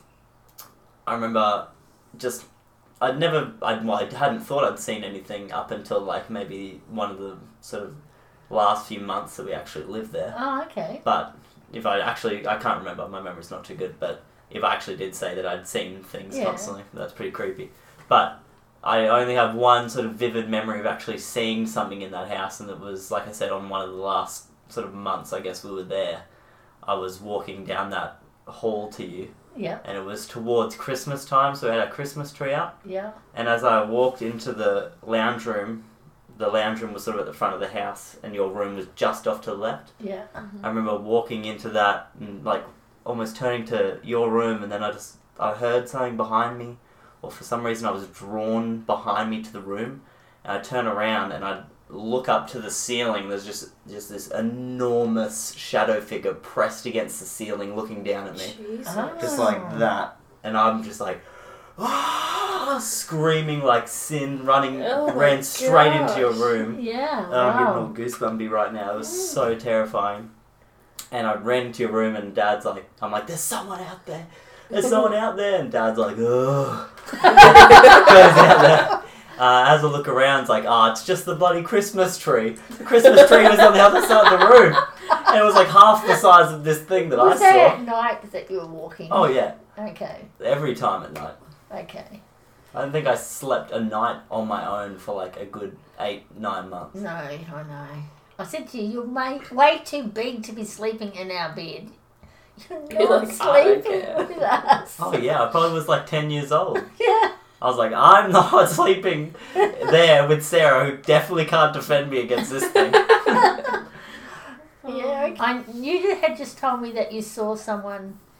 I remember just, I'd never, I'd, well, I hadn't thought I'd seen anything up until like maybe one of the sort of last few months that we actually lived there. Oh, okay. But if I actually, I can't remember, my memory's not too good, but if I actually did say that I'd seen things Yeah. constantly, that's pretty creepy. But I only have one sort of vivid memory of actually seeing something in that house, and it was, like I said, on one of the last sort of months, I guess we were there. I was walking down that hall to you, Yeah. and it was towards Christmas time, so we had a Christmas tree up, Yeah. and as I walked into the lounge room, the lounge room was sort of at the front of the house, and your room was just off to the left. Yeah. I remember walking into that and like almost turning to your room, and then I just I heard something behind me, or for some reason I was drawn behind me to the room, and I turn around and I look up to the ceiling. There's just just this enormous shadow figure pressed against the ceiling, looking down at me, Jesus. Ah. just like that, and I'm just like. Ah, screaming like sin, running, Oh my ran straight into your gosh. room. Yeah. And I'm getting all Wow. goosebumpy right now. It was so terrifying. And I ran into your room, and Dad's like, I'm like, there's someone out there. There's someone out there. And Dad's like, ugh. Goes out there. Uh, as I look around, it's like, oh, it's just the bloody Christmas tree. The Christmas tree was on the other side of the room. And it was like half the size of this thing that Was I that saw. at night that you were walking? Oh, yeah. Okay. Every time at night. Okay. I don't think I slept a night on my own for like a good eight, nine months. No, I know. I said to you, you're way, way too big to be sleeping in our bed. You're not You're like, I don't sleeping care. with us. Oh, yeah. I probably was like ten years old. Yeah. I was like, I'm not sleeping there with Sarah, who definitely can't defend me against this thing. Yeah. Okay. I, you had just told me that you saw someone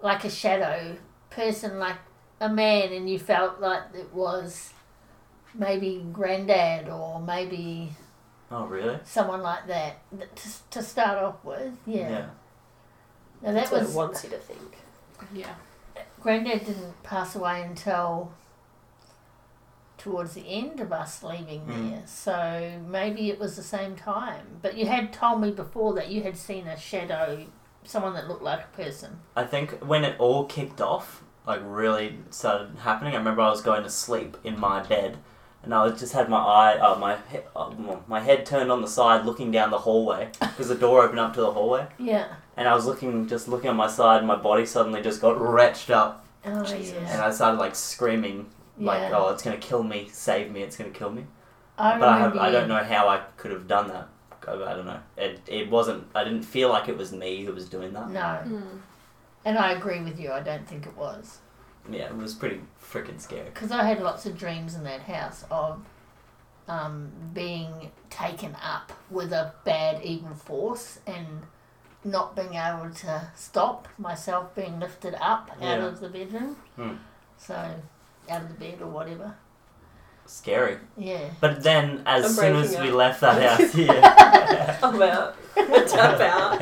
like a shadow person, like a man, and you felt like it was maybe granddad or maybe Oh, really? someone like that, that to, to start off with. Yeah. Yeah. Now that That's what was it wants you to think. Yeah. Granddad didn't pass away until towards the end of us leaving Mm. there, so maybe it was the same time. But you had told me before that you had seen a shadow, someone that looked like a person. I think when it all kicked off, like really started happening, I remember I was going to sleep in my bed, and I was just had my eye, uh, my he- uh, my head turned on the side, looking down the hallway because the door opened up to the hallway, Yeah. and I was looking, just looking on my side, and my body suddenly just got retched up, Oh, Jesus. and yeah. I started like screaming, like, Yeah. "Oh, it's gonna kill me! Save me! It's gonna kill me!" I But I have, remember I you- don't know how I could have done that. I, I don't know. It it wasn't. I didn't feel like it was me who was doing that. No. Mm. And I agree with you, I don't think it was. Yeah, it was pretty freaking scary. Because I had lots of dreams in that house of um, being taken up with a bad evil force and not being able to stop myself being lifted up out Yeah. of the bedroom. Hmm. So, out of the bed or whatever. Scary. Yeah. But then, as I'm soon as breaking we up. left that house, yeah. I'm out. Tap out.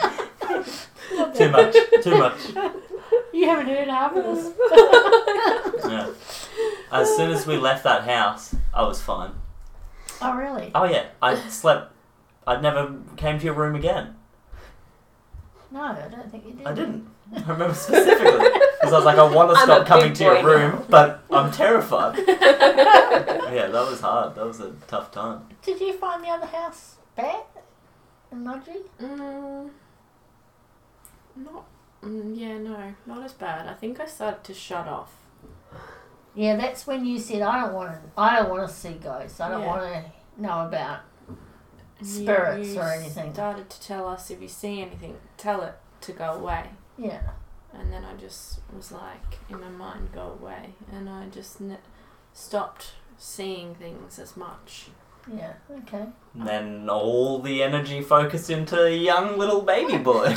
Too much. Too much. You haven't heard half of this. Yeah. As soon as we left that house, I was fine. Oh, really? Oh yeah, I slept. I never came to your room again. No, I don't think you did. I didn't. I remember specifically because I was like, I want to I'm stop a coming big to your boy room, now. but I'm terrified. Yeah, that was hard. That was a tough time. Did you find the other house bad in Mudgee? Mm, not. Mm, yeah, no, not as bad. I think I started to shut off. Yeah, that's when you said, I don't want to. I don't want to see ghosts. I don't Yeah. want to know about. And Spirits you or anything. Started to tell us if you see anything, tell it to go away. Yeah. And then I just was like, in my mind, go away. And I just ne- stopped seeing things as much. Yeah. Okay. And then all the energy focused into a young little baby boy.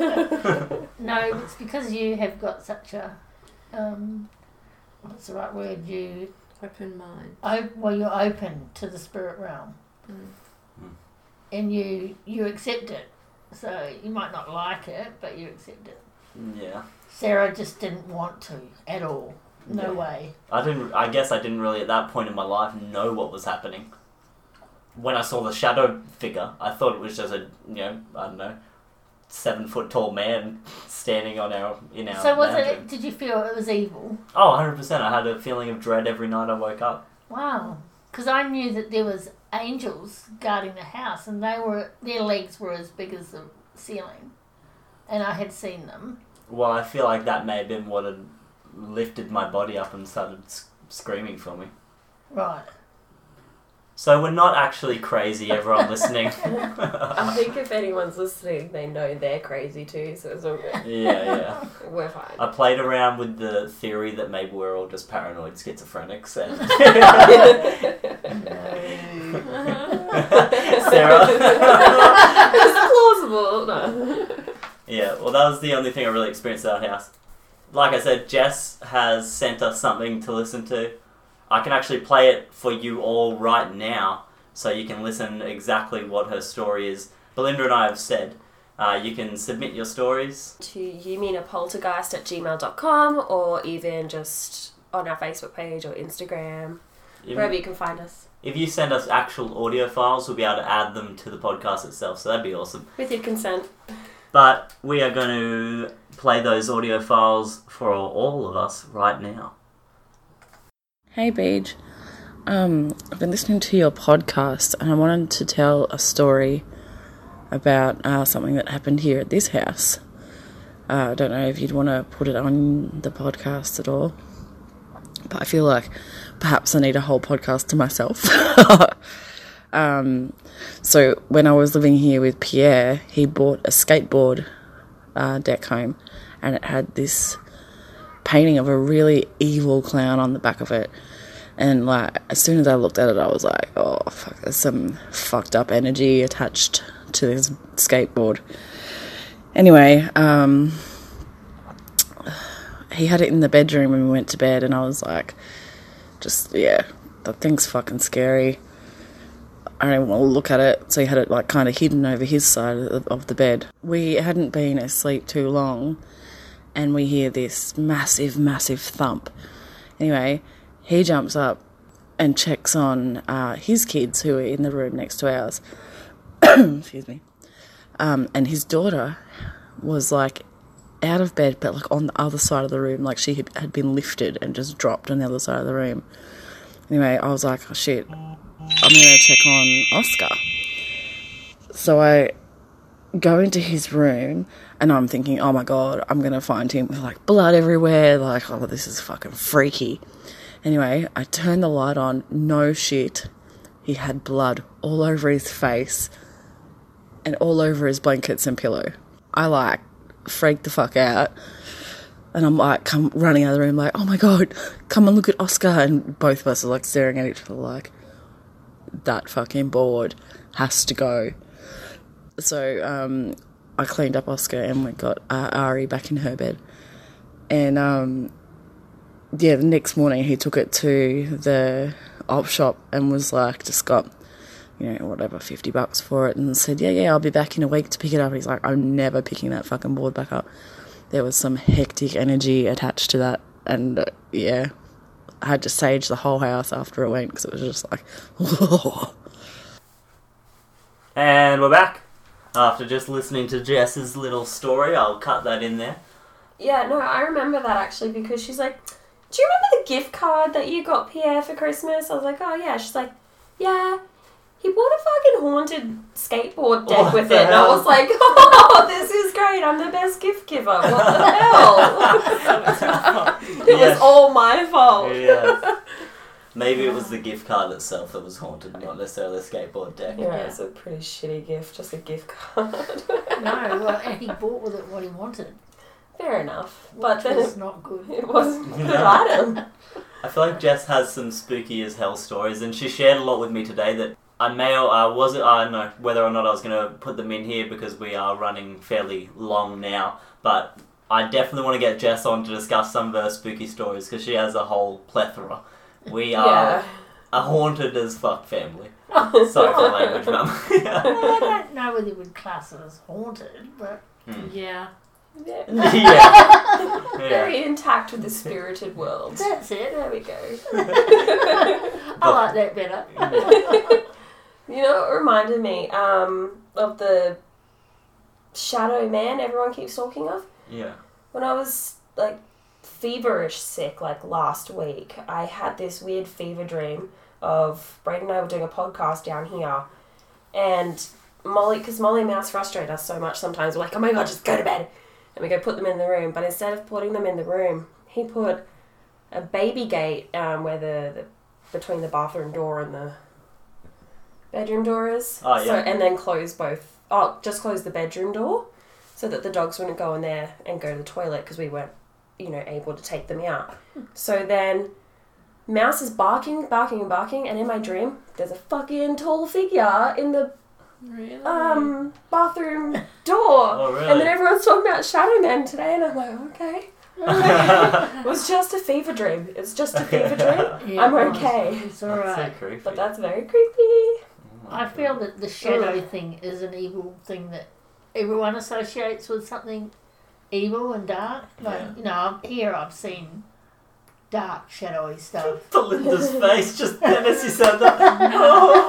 No, it's because you have got such a. Um, what's the right word? You. Open mind. Oh, well, you're open to the spirit realm, Mm. and you you accept it. So you might not like it, but you accept it. Yeah. Sarah just didn't want to at all. No Yeah. way. I didn't. I guess I didn't really at that point in my life know what was happening. When I saw the shadow figure, I thought it was just a you know I don't know seven foot tall man standing on our in our. So was lounge it? room. Did you feel it was evil? Oh, one hundred percent. I had a feeling of dread every night I woke up. Wow. Because I knew that there was angels guarding the house, and they were their legs were as big as the ceiling, and I had seen them. Well, I feel like that may have been what had lifted my body up and started s- screaming for me. Right. So we're not actually crazy, everyone listening. I think if anyone's listening, they know they're crazy too, so it's all good. Yeah, yeah. We're fine. I played around with the theory that maybe we're all just paranoid schizophrenics and Sarah. It's plausible. No. Yeah, well that was the only thing I really experienced at our house. Like I said, Jess has sent us something to listen to. I can actually play it for you all right now, so you can listen exactly what her story is. Belinda and I have said, uh, you can submit your stories. To you mean a poltergeist at gmail dot com, or even just on our Facebook page or Instagram, If, wherever you can find us. if you send us actual audio files, we'll be able to add them to the podcast itself, so that'd be awesome. With your consent. But we are going to play those audio files for all of us right now. Hey Beej, um, I've been listening to your podcast and I wanted to tell a story about uh, something that happened here at this house. Uh, I don't know if you'd want to put it on the podcast at all, but I feel like perhaps I need a whole podcast to myself. um, so when I was living here with Pierre, he bought a skateboard uh, deck home, and it had this painting of a really evil clown on the back of it. And like as soon as I looked at it, I was like, oh fuck, there's some fucked up energy attached to this skateboard. Anyway, um he had it in the bedroom when we went to bed, and I was like, just, yeah, that thing's fucking scary. I don't want to look at it. So he had it like kind of hidden over his side of, of the bed. We hadn't been asleep too long, and we hear this massive, massive thump. Anyway, he jumps up and checks on uh, his kids who are in the room next to ours. Excuse me. Um, and his daughter was like out of bed, but like on the other side of the room, like she had, had been lifted and just dropped on the other side of the room. Anyway, I was like, oh shit, I'm going to check on Oscar. So I go into his room, and I'm thinking, oh my God, I'm going to find him with like blood everywhere. Like, oh, this is fucking freaky. Anyway, I turned the light on. No shit. He had blood all over his face and all over his blankets and pillow. I like freaked the fuck out. And I'm like, come running out of the room like, oh my God, come and look at Oscar. And both of us are like staring at each other like, that fucking board has to go. So um, I cleaned up Oscar, and we got uh, Ari back in her bed. And um, yeah, the next morning he took it to the op shop and was like, just got, you know, whatever, fifty bucks for it, and said, yeah, yeah, I'll be back in a week to pick it up. And he's like, I'm never picking that fucking board back up. There was some hectic energy attached to that, and uh, yeah, I had to sage the whole house after it went, because it was just like, whoa. And we're back. After just listening to Jess's little story, I'll cut that in there. Yeah, no, I remember that actually, because she's like, do you remember the gift card that you got Pierre for Christmas? I was like, oh yeah. She's like, yeah, he bought a fucking haunted skateboard deck What with the it. And I hell? was like, oh, this is great. I'm the best gift giver. What the hell? It Yes. was all my fault. Yeah. Maybe it was the gift card itself that was haunted, not necessarily the skateboard deck. Yeah, it's a pretty shitty gift, just a gift card. No, well, and he bought with it what he wanted. Fair enough. But then It's it, not good. it wasn't a good No. item. I feel like Jess has some spooky as hell stories, and she shared a lot with me today that I may or uh, was it, I don't know whether or not I was going to put them in here because we are running fairly long now, but I definitely want to get Jess on to discuss some of her spooky stories because she has a whole plethora. We are Yeah. a haunted as fuck family. Sorry for the language, mum. Well, I don't know whether you would class it as haunted, but Yeah. Yeah. yeah. yeah. Very intact with the spirited world. that's it. There we go. I like that better. You know, it reminded me um, of the Shadow Man everyone keeps talking of. Yeah. When I was, like, feverish sick, like, last week, I had this weird fever dream of Braden and I were doing a podcast down here, and Molly, because Molly and Mouse frustrate us so much sometimes, we're like, oh my God, just go to bed. And we go put them in the room. But instead of putting them in the room, he put a baby gate um, where the, the between the bathroom door and the bedroom door is. Oh, yeah. So, and then close both. Oh, just close the bedroom door so that the dogs wouldn't go in there and go to the toilet because we weren't, you know, able to take them out. So then Mouse is barking, barking and barking, and in my dream, there's a fucking tall figure in the Really? um bathroom door. Oh, really? And then everyone's talking about Shadow Man today, and I'm like, okay. It was just a fever dream. It's just a fever dream. Yeah, I'm it was. okay. It's That's so alright. creepy. But that's very creepy. I feel that the shadow thing is an evil thing that everyone associates with something evil and dark. Like, Yeah. you know, here I've seen dark, shadowy stuff. Belinda's face just then as you said that. Oh.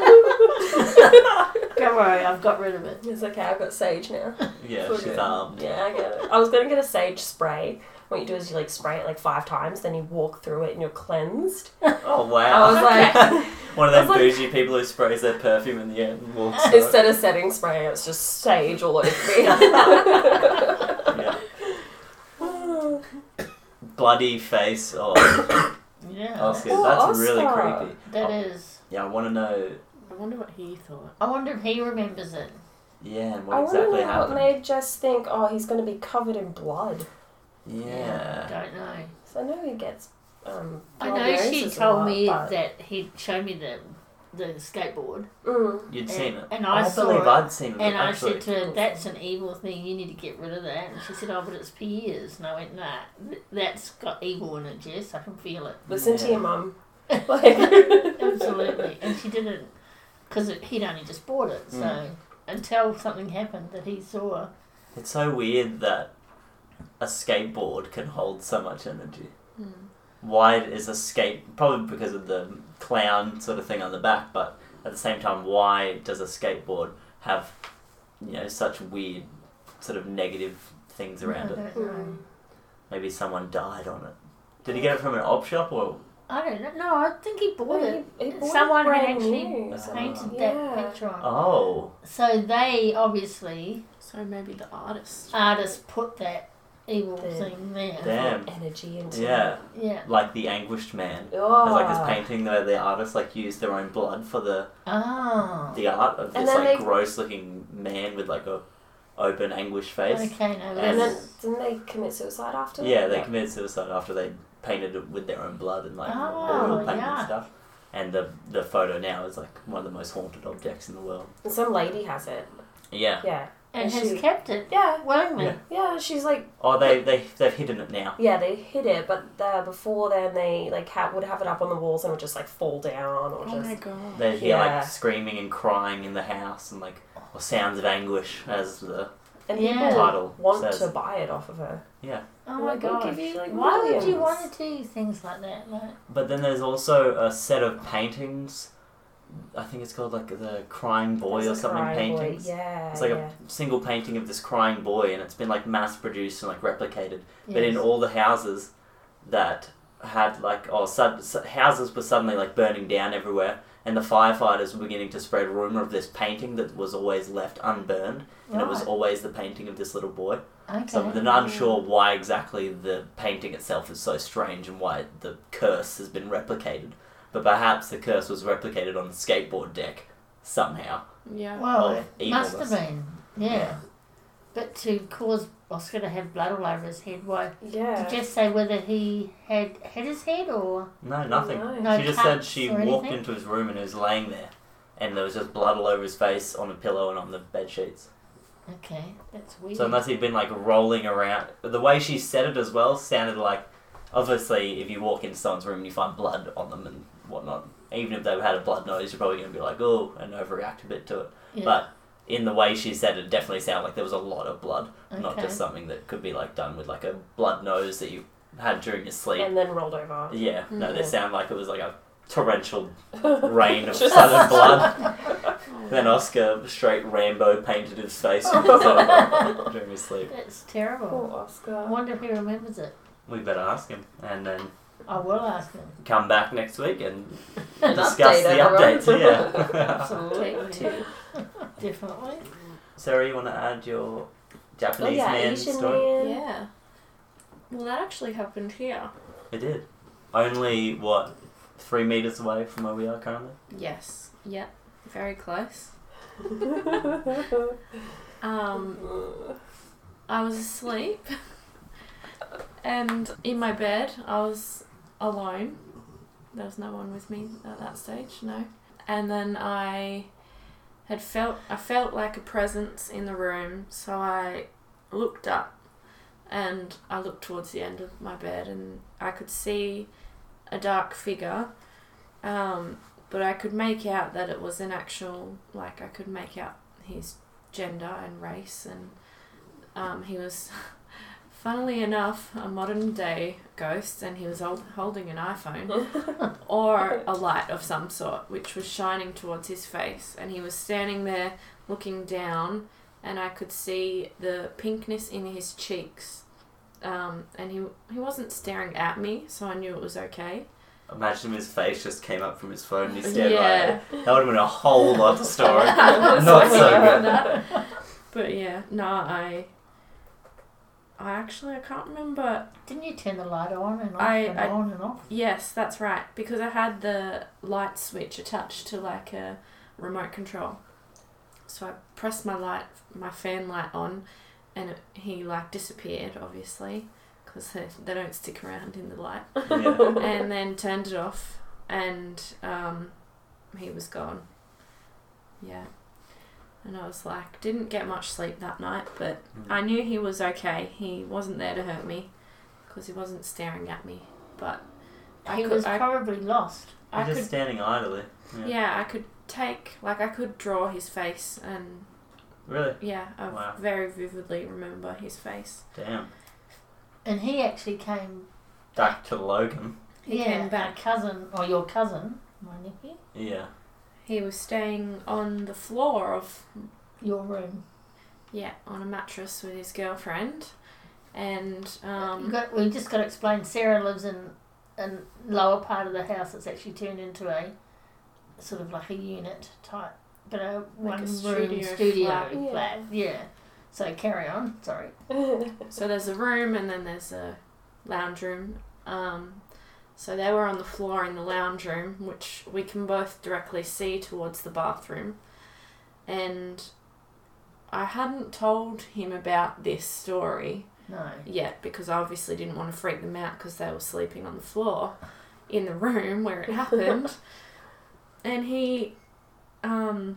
Don't worry, I've got rid of it. It's okay, I've got sage now. Yeah, For she's good. armed. Yeah, I get it. I was going to get a sage spray. What you do is you like spray it like five times, then you walk through it and you're cleansed. Oh, I wow. was like, One of I them was like- bougie people who sprays their perfume in the air and walks through it. instead of setting spray, it's just sage all over me. Yeah. Bloody face. Oh, Yeah, Oscar. Oh, That's really Oscar. creepy. that Oh, is. Yeah, I want to know. I wonder what he thought. I wonder if he remembers it. Yeah, and I what wonder exactly what happened. made Jess think, oh, he's going to be covered in blood. Yeah. Don't know. So I know he gets um, I blood know she noses a told lot, me but- that he'd show me the the skateboard. Mm. You'd and, seen it. And I, I saw believe it. I'd seen it. And I actually. said to her, "That's an evil thing. You need to get rid of that." And she said, "Oh, but it's Piers." And I went, "Nah, th- that's got evil in it, Jess. I can feel it." Listen to Yeah. your mum. Like, Absolutely. And she didn't, because he'd only just bought it. So Mm. until something happened that he saw. It's so weird that a skateboard can hold so much energy. Mm. Why is a skate... Probably because of the clown sort of thing on the back, but at the same time, why does a skateboard have, you know, such weird sort of negative things around I it? don't know. mm. Maybe someone died on it. Did he get it from an op shop or... I don't know. No, I think he bought it. He- he bought it Someone had brand actually new. Uh, painted Yeah. that picture on. Oh. So they obviously, So maybe the artist. artists put that evil The- thing there. Damn. Energy into Yeah. Yeah. Like the Anguished Man. Oh. It's like this painting where the artists like use their own blood for the Oh. the art of And this then like they- gross looking man with like a open anguished face. Okay, no, And that's... then didn't they commit suicide after? Yeah, they committed suicide after they painted it with their own blood and like Oh, oil paint yeah. and stuff. And the the photo now is like one of the most haunted objects in the world. And some lady has it. Yeah. Yeah. and and has she- kept it Yeah. willingly. Yeah. Yeah. She's like, Oh, they they they've hidden it now. yeah, they hid it, but uh, before then they like ha- would have it up on the walls and it would just like fall down or Oh just. my god. They hear Yeah. like screaming and crying in the house and like or sounds of anguish as the And Yeah. people title want says. to buy it off of her. Yeah. Oh my Like, we'll gosh. give you, like, Why would you millions. want to do things like that? Like, But then there's also a set of paintings. I think it's called like the Crying Boy There's or a something crying boy. paintings. Yeah. It's like yeah. a single painting of this crying boy, and it's been like mass produced and like replicated. But in yes. all the houses that had like oh sud- su- houses were suddenly like burning down everywhere, and the firefighters were beginning to spread rumor of this painting that was always left unburned, and it was Right. always the painting of this little boy. Okay. So they're not unsure why exactly the painting itself is so strange and why the curse has been replicated. But perhaps the curse was replicated on the skateboard deck somehow. Yeah. Well, of it must have evilness. been. Yeah. But to cause Oscar to have blood all over his head, why? Yeah. Did you say whether he had hit his head or No, nothing. No. no She just said cuts she or walked anything? into his room and he was laying there, and there was just blood all over his face on a pillow and on the bed sheets. Okay, that's weird. So unless he'd been like rolling around, the way she said it as well sounded like, obviously, if you walk into someone's room and you find blood on them and whatnot, even if they've had a blood nose, you're probably going to be like, oh, and overreact a bit to it. yeah. But in the way she said it, it definitely sounded like there was a lot of blood, not Okay. just something that could be like done with like a blood nose that you had during your sleep. And then rolled over. Yeah, no, they Yeah. sound like it was like a torrential rain of sudden blood. Then Oscar straight Rambo painted his face during his sleep. That's terrible. Poor I Oscar. wonder if he remembers it. We better ask him and then I will ask him. come back next week and An discuss update, the everyone. updates. Yeah. Absolutely. Take two. Definitely. Sarah, you want to add your Oh Japanese yeah, man Asian story? man. Yeah. Well, that actually happened here. It did. Only what, three meters away from where we are currently. Yes. Yeah. Very close. Um, I was asleep, and in my bed, I was alone. There was no one with me at that stage, no. And then I had felt, I felt like a presence in the room, so I looked up, and I looked towards the end of my bed, and I could see a dark figure, um, but I could make out that it was an actual, like I could make out his gender and race, and um, he was, funnily enough, a modern day ghost, and he was hold- holding an iPhone or a light of some sort, which was shining towards his face, and he was standing there looking down, and I could see the pinkness in his cheeks, um, and he he wasn't staring at me, so I knew it was okay. Imagine if his face just came up from his phone and he stared Yeah. right at it. That would have been a whole lot of story. Not Not so good. But yeah, no, I, I actually I can't remember. Didn't you turn the light on and off I- and I- on and off? Yes, that's right, because I had the light switch attached to like a remote control. So I pressed my light, my fan light on, and it, he like disappeared, obviously, because they, they don't stick around in the light. Yeah. And then turned it off, and um, he was gone. Yeah. And I was like, didn't get much sleep that night, but Mm. I knew he was okay. He wasn't there to hurt me because he wasn't staring at me. But I He could, was I, probably lost. I just could, standing idly. Yeah. yeah, I could take, like, I could draw his face, and Really? yeah, I Wow. very vividly remember his face. Damn. And he actually came, Back to Logan. He yeah, came our back. cousin, or your cousin, my nephew, Yeah. He was staying on the floor of, your room. yeah, on a mattress with his girlfriend, and you um, got, we just got to explain, Sarah lives in a lower part of the house that's actually turned into a sort of like a unit type, but a Like one a room studio studio flat. flat. Yeah. Yeah. So carry on. Sorry. so there's a room and then there's a lounge room. Um, so they were on the floor in the lounge room, which we can both directly see towards the bathroom. And I hadn't told him about this story No. yet because I obviously didn't want to freak them out because they were sleeping on the floor in the room where it happened. And he, um,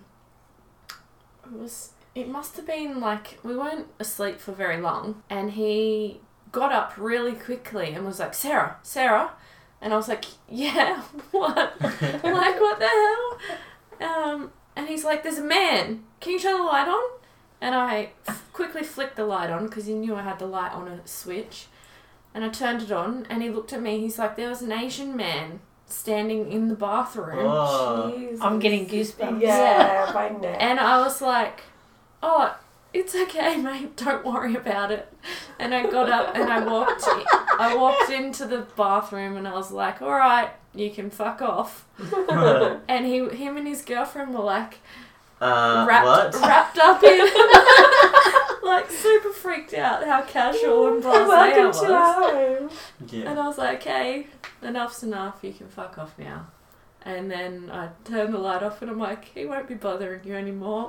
it was, it must have been like, we weren't asleep for very long, and he got up really quickly and was like, Sarah, Sarah, and I was like, yeah, what? Like, what the hell? Um, and he's like, there's a man, can you turn the light on? And I f- quickly flicked the light on because he knew I had the light on a switch, and I turned it on, and he looked at me, he's like, there was an Asian man standing in the bathroom. Oh. Jesus. I'm getting goosebumps. Yeah, my neck. And I was like, oh, it's okay, mate, don't worry about it. And I got up and I walked in, I walked into the bathroom and I was like, all right, you can fuck off. And he, him and his girlfriend were like, Uh, wrapped, what? wrapped up in, like super freaked out how casual and blasé I Welcome was. to our home. Yeah. And I was like, okay, enough's enough, you can fuck off now. And then I turned the light off and I'm like, he won't be bothering you anymore.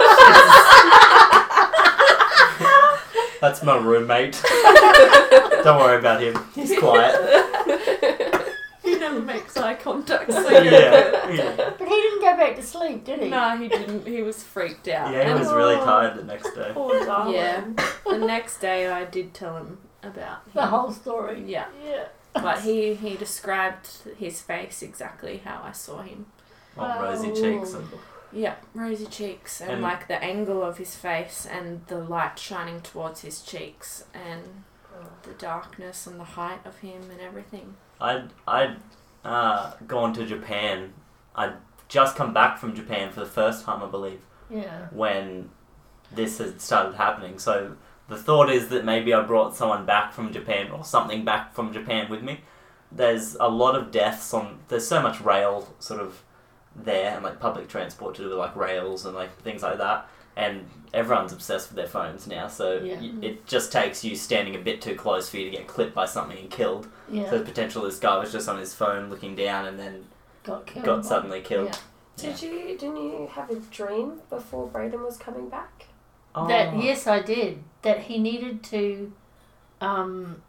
That's my roommate. Don't worry about him. He's quiet. He never makes eye contact, so you're good. Yeah. Yeah. But he didn't go back to sleep, did he? No, he didn't. He was freaked out. Yeah, he And- was really tired the next day. Poor darling. Yeah. The next day I did tell him about him. The whole story. Yeah. Yeah. But he, he described his face exactly how I saw him. All rosy Oh. cheeks. And, Yeah, rosy cheeks and, And- like the angle of his face and the light shining towards his cheeks and the darkness and the height of him and everything. I'd I'd uh, gone to Japan. I'd just come back from Japan for the first time, I believe, Yeah. when this had started happening. So the thought is that maybe I brought someone back from Japan or something back from Japan with me. There's a lot of deaths on. There's so much rail sort of there and like public transport to do with like rails and like things like that. And everyone's obsessed with their phones now, so Yeah. y- it just takes you standing a bit too close for you to get clipped by something and killed. Yeah. So the potential this guy was just on his phone looking down and then got killed. got suddenly killed. Yeah. Did you, didn't you have a dream before Braden was coming back? Oh. That yes, I did. That he needed to, um,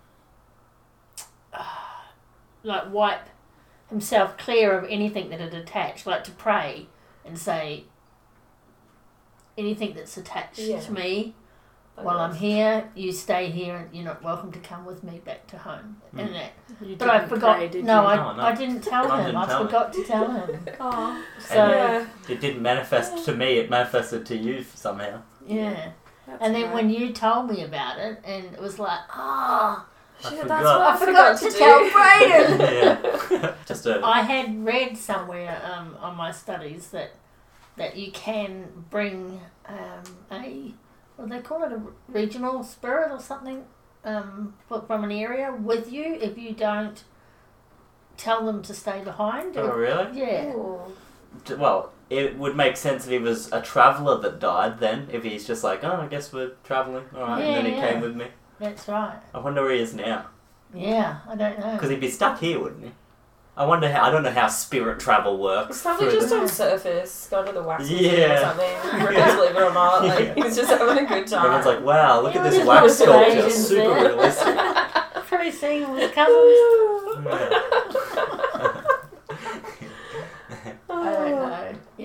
like wipe himself clear of anything that had attached, like to pray and say, anything that's attached Yeah. to me I while know. I'm here, you stay here, and you're not welcome to come with me back to home. Mm. And that, You but I didn't forgot. pray, did no, you? I, No, no. I didn't tell Mum him. didn't I tell me. forgot to tell him. Oh, So Yeah. It didn't manifest to me, it manifested to you somehow. yeah. that's And then right. when you told me about it, and it was like, ah, I Shit, forgot. that's what I, I forgot to do. tell Braden. Yeah. Just a. I had read somewhere um, on my studies that that you can bring um, a what do they call it, a regional spirit or something um, fro- from an area with you if you don't tell them to stay behind. Oh, really? Yeah. Ooh. D- Well, it would make sense if he was a traveller that died then, if he's just like, oh, I guess we're travelling, alright, and then he Yeah, yeah. came with me. That's right. I wonder where he is now. Yeah, I don't know. Because he'd be stuck here, wouldn't he? I wonder how, I don't know how spirit travel works. He's probably through just the- on surface, gone to the wax Yeah. museum or something. Rippers, believe it or not. Like, Yeah. he's just having a good time. Everyone's like, wow, look Yeah, at well, this there's wax lots of sculpture, Asians super there. realistic. Probably seeing with cousins. Yeah. I don't know.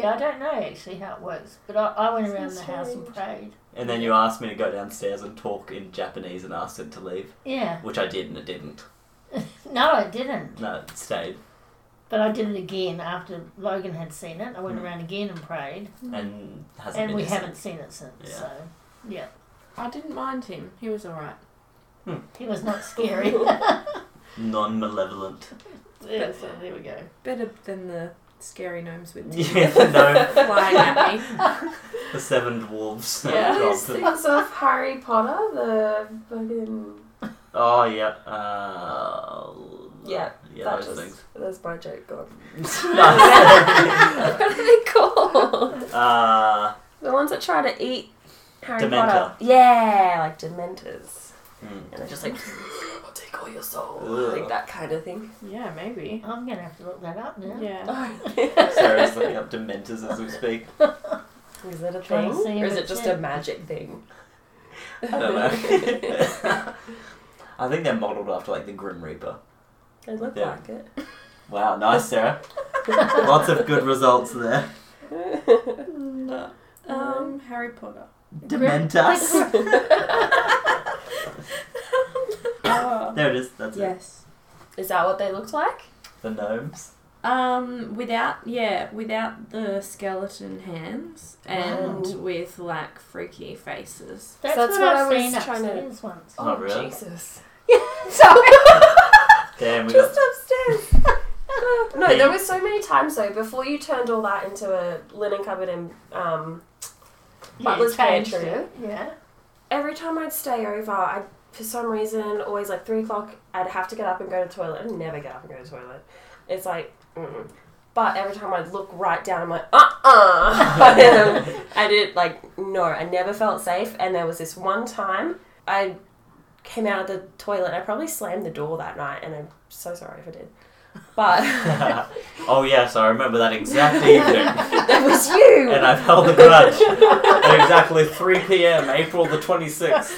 Yeah, I don't know actually how it works, but I, I went around So the house and strange. prayed. And then you asked me to go downstairs and talk in Japanese and asked it to leave, Yeah. which I did and it didn't. No, I didn't. No, it stayed. But I did it again after Logan had seen it. I went Mm. around again and prayed, And hasn't and been we missing. haven't seen it since. Yeah. So, yeah, I didn't mind him. He was alright. he was not scary. Non-malevolent. Yeah, so there we go. Better than the scary gnomes with Yeah, no, flying at me. the seven dwarves. Yeah, Dropped there's it. things of Harry Potter, the fucking... Oh, yeah. Uh, Yeah, yeah, that those was, things. that's my joke gone. Nice. What are they called? uh, The ones that try to eat Harry Dementor. Potter. Yeah, like Dementors. mm. And they're just like, I'll take all your soul. Ugh. Like that kind of thing. Yeah, maybe. I'm gonna have to look that up now. Yeah. Sarah's looking up Dementors as we speak. Is it a Trying thing? to see Or if is it it's just it. a magic thing? I don't know. I think they're modelled after like the Grim Reaper. They look Yeah. like it. Wow, nice, Sarah. Lots of good results there. Um, Harry Potter. Dementus. Oh. There it is. That's Yes. Is that what they looked like? it. The gnomes. Um, without yeah, without the skeleton hands and Wow. with like freaky faces. That's, So that's what, what I've I was seen trying to- upstairs once. Oh, really? Jesus. Sorry. Damn, we Just got... upstairs. No, Hey. there were so many times though, before you turned all that into a linen cupboard and um, Butler's changed pantry. it. Yeah. every time I'd stay over, I'd, for some reason, always like three o'clock, I'd have to get up and go to the toilet. I'd never get up and go to the toilet. It's like, mm. But every time I'd look right down, I'm like, uh-uh. I did, like, no, I never felt safe. And there was this one time, I came out of the toilet, I probably slammed the door that night, and I'm so sorry if I did. But Oh yes, I remember that exact evening. that was you! And I've held a grudge. At exactly three p.m, April the twenty-sixth.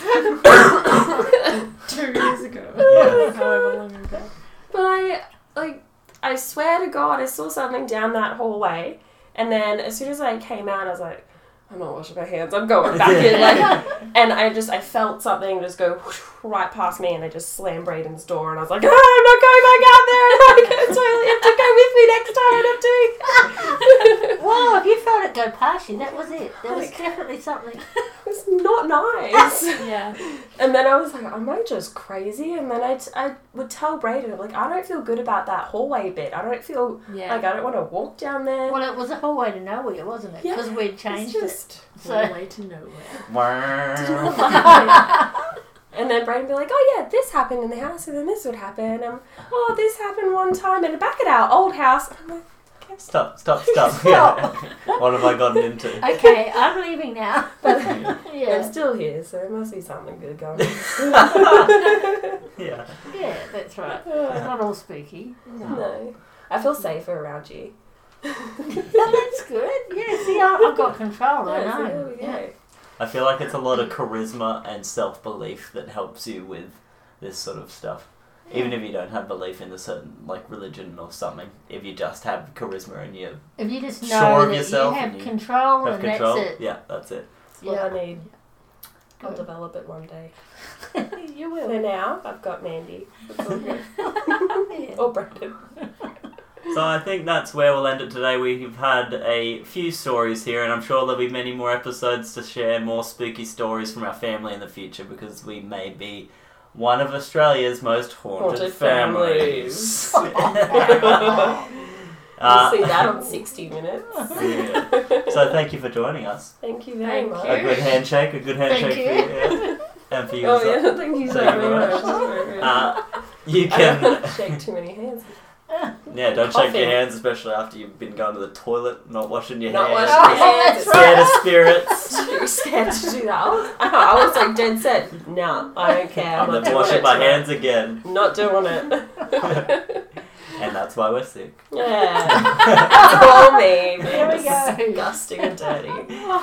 Two years ago. Yeah. However long ago. But I, like, I swear to God, I saw something down that hallway, and then as soon as I came out, I was like, I'm not washing my hands, I'm going back in, like, and I just, I felt something just go whoosh, right past me, and I just slammed Braden's door, and I was like, oh, I'm not going back out there, and I get totally have to go with me next time, I have to. Wow, if you felt it go past you, that was it. There was Like- definitely something. It's not nice. Yeah. And then I was like, am I just crazy? And then I, t- I would tell Braden, I'm like, I don't feel good about that hallway bit. I don't feel Yeah. like I don't want to walk down there. Well, it was a hallway to nowhere, wasn't it? Yeah, Because we'd changed it's just... it. All the So, way to nowhere. Wow. And then Braden would be like, oh yeah, this happened in the house, and then this would happen. Um, oh, this happened one time in the back at our old house. And I'm like, Stop, stop, stop. Stop. Yeah. What have I gotten into? okay, I'm leaving now. but I'm Yeah, still here, so there must be something good going Yeah. yeah, that's right. It's not all spooky. on. No. I feel safer around you. Oh, that's good. Yeah, see, I, I've got control. I Yeah, so know. there we go. Yeah. I feel like it's a lot of charisma and self-belief that helps you with this sort of stuff. Even if you don't have belief in a certain, like, religion or something, if you just have charisma and you If you just know Sure of that yourself you have and you control, have and control, that's it. yeah, that's it. That's what Yeah. I need. I'll Good. develop it one day. You For will. now, I've got Mandy. It's all good. Yeah. Or Braden. So I think that's where we'll end it today. We've had a few stories here, and I'm sure there'll be many more episodes to share more spooky stories from our family in the future, because we may be one of Australia's most haunted, Haunted families. You'll Uh, see that on sixty minutes. yeah. So thank you for joining us. Thank you very Thank much. you. A good handshake, a good handshake Thank for you. Yeah. And for you Oh as well. yeah, thank you so Thank you very very much. much. Uh, you I can... don't shake too many hands. Yeah, don't shake your Coughing. hands, especially after you've been going to the toilet, not washing your Not hands. washing my hands. that's Scared of spirits. Too scared to do that. I was, I was like dead set. No, I don't care. I'm I'm, not not doing washing it my tonight. hands again. Not doing it. And that's why we're sick. Yeah. It's all me. There we go. Disgusting and dirty.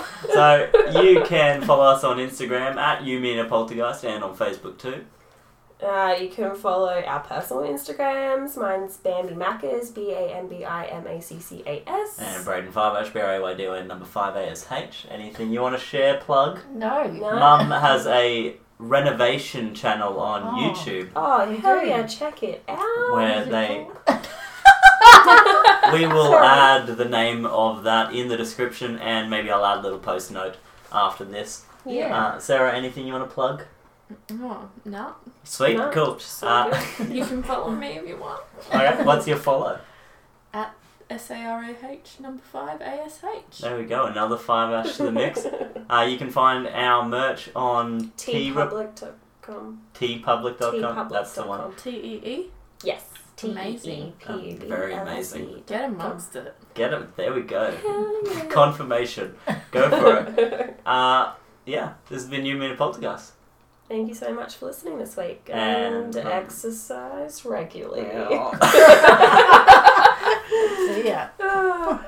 So you can follow us on Instagram at You Me and a Poltergeist, and on Facebook too. Uh, you can follow our personal Instagrams. Mine's Bambi Maccas, B A M B I M A C C A S. And Braden five H, B R A Y D O N number five A S H. Anything you want to share, plug? No. No. Mum has a renovation channel on Oh. YouTube Oh, You hell do. yeah, check it out. where Is it they... called? We will Sorry. add the name of that in the description, and maybe I'll add a little post note after this. Yeah. Uh, Sarah, anything you want to plug? Oh, no. Sweet, No, cool. just so Uh, You can follow me if you want. okay, what's your follow? S A R A H number five A S H. There we go, another five ash to the mix. Uh, you can find our merch on T public dot com. t public dot com. That's the T public dot one. com. T E E. Yes. Amazing. T E E P U B Very L S E amazing. dot Get com. amongst it. Get it. There we go. Hell yeah. Confirmation. Go for it. Uh, yeah, this has been New Meter Podcast. Thank you so much for listening this week. And, And, um, exercise regularly. See ya. Ah.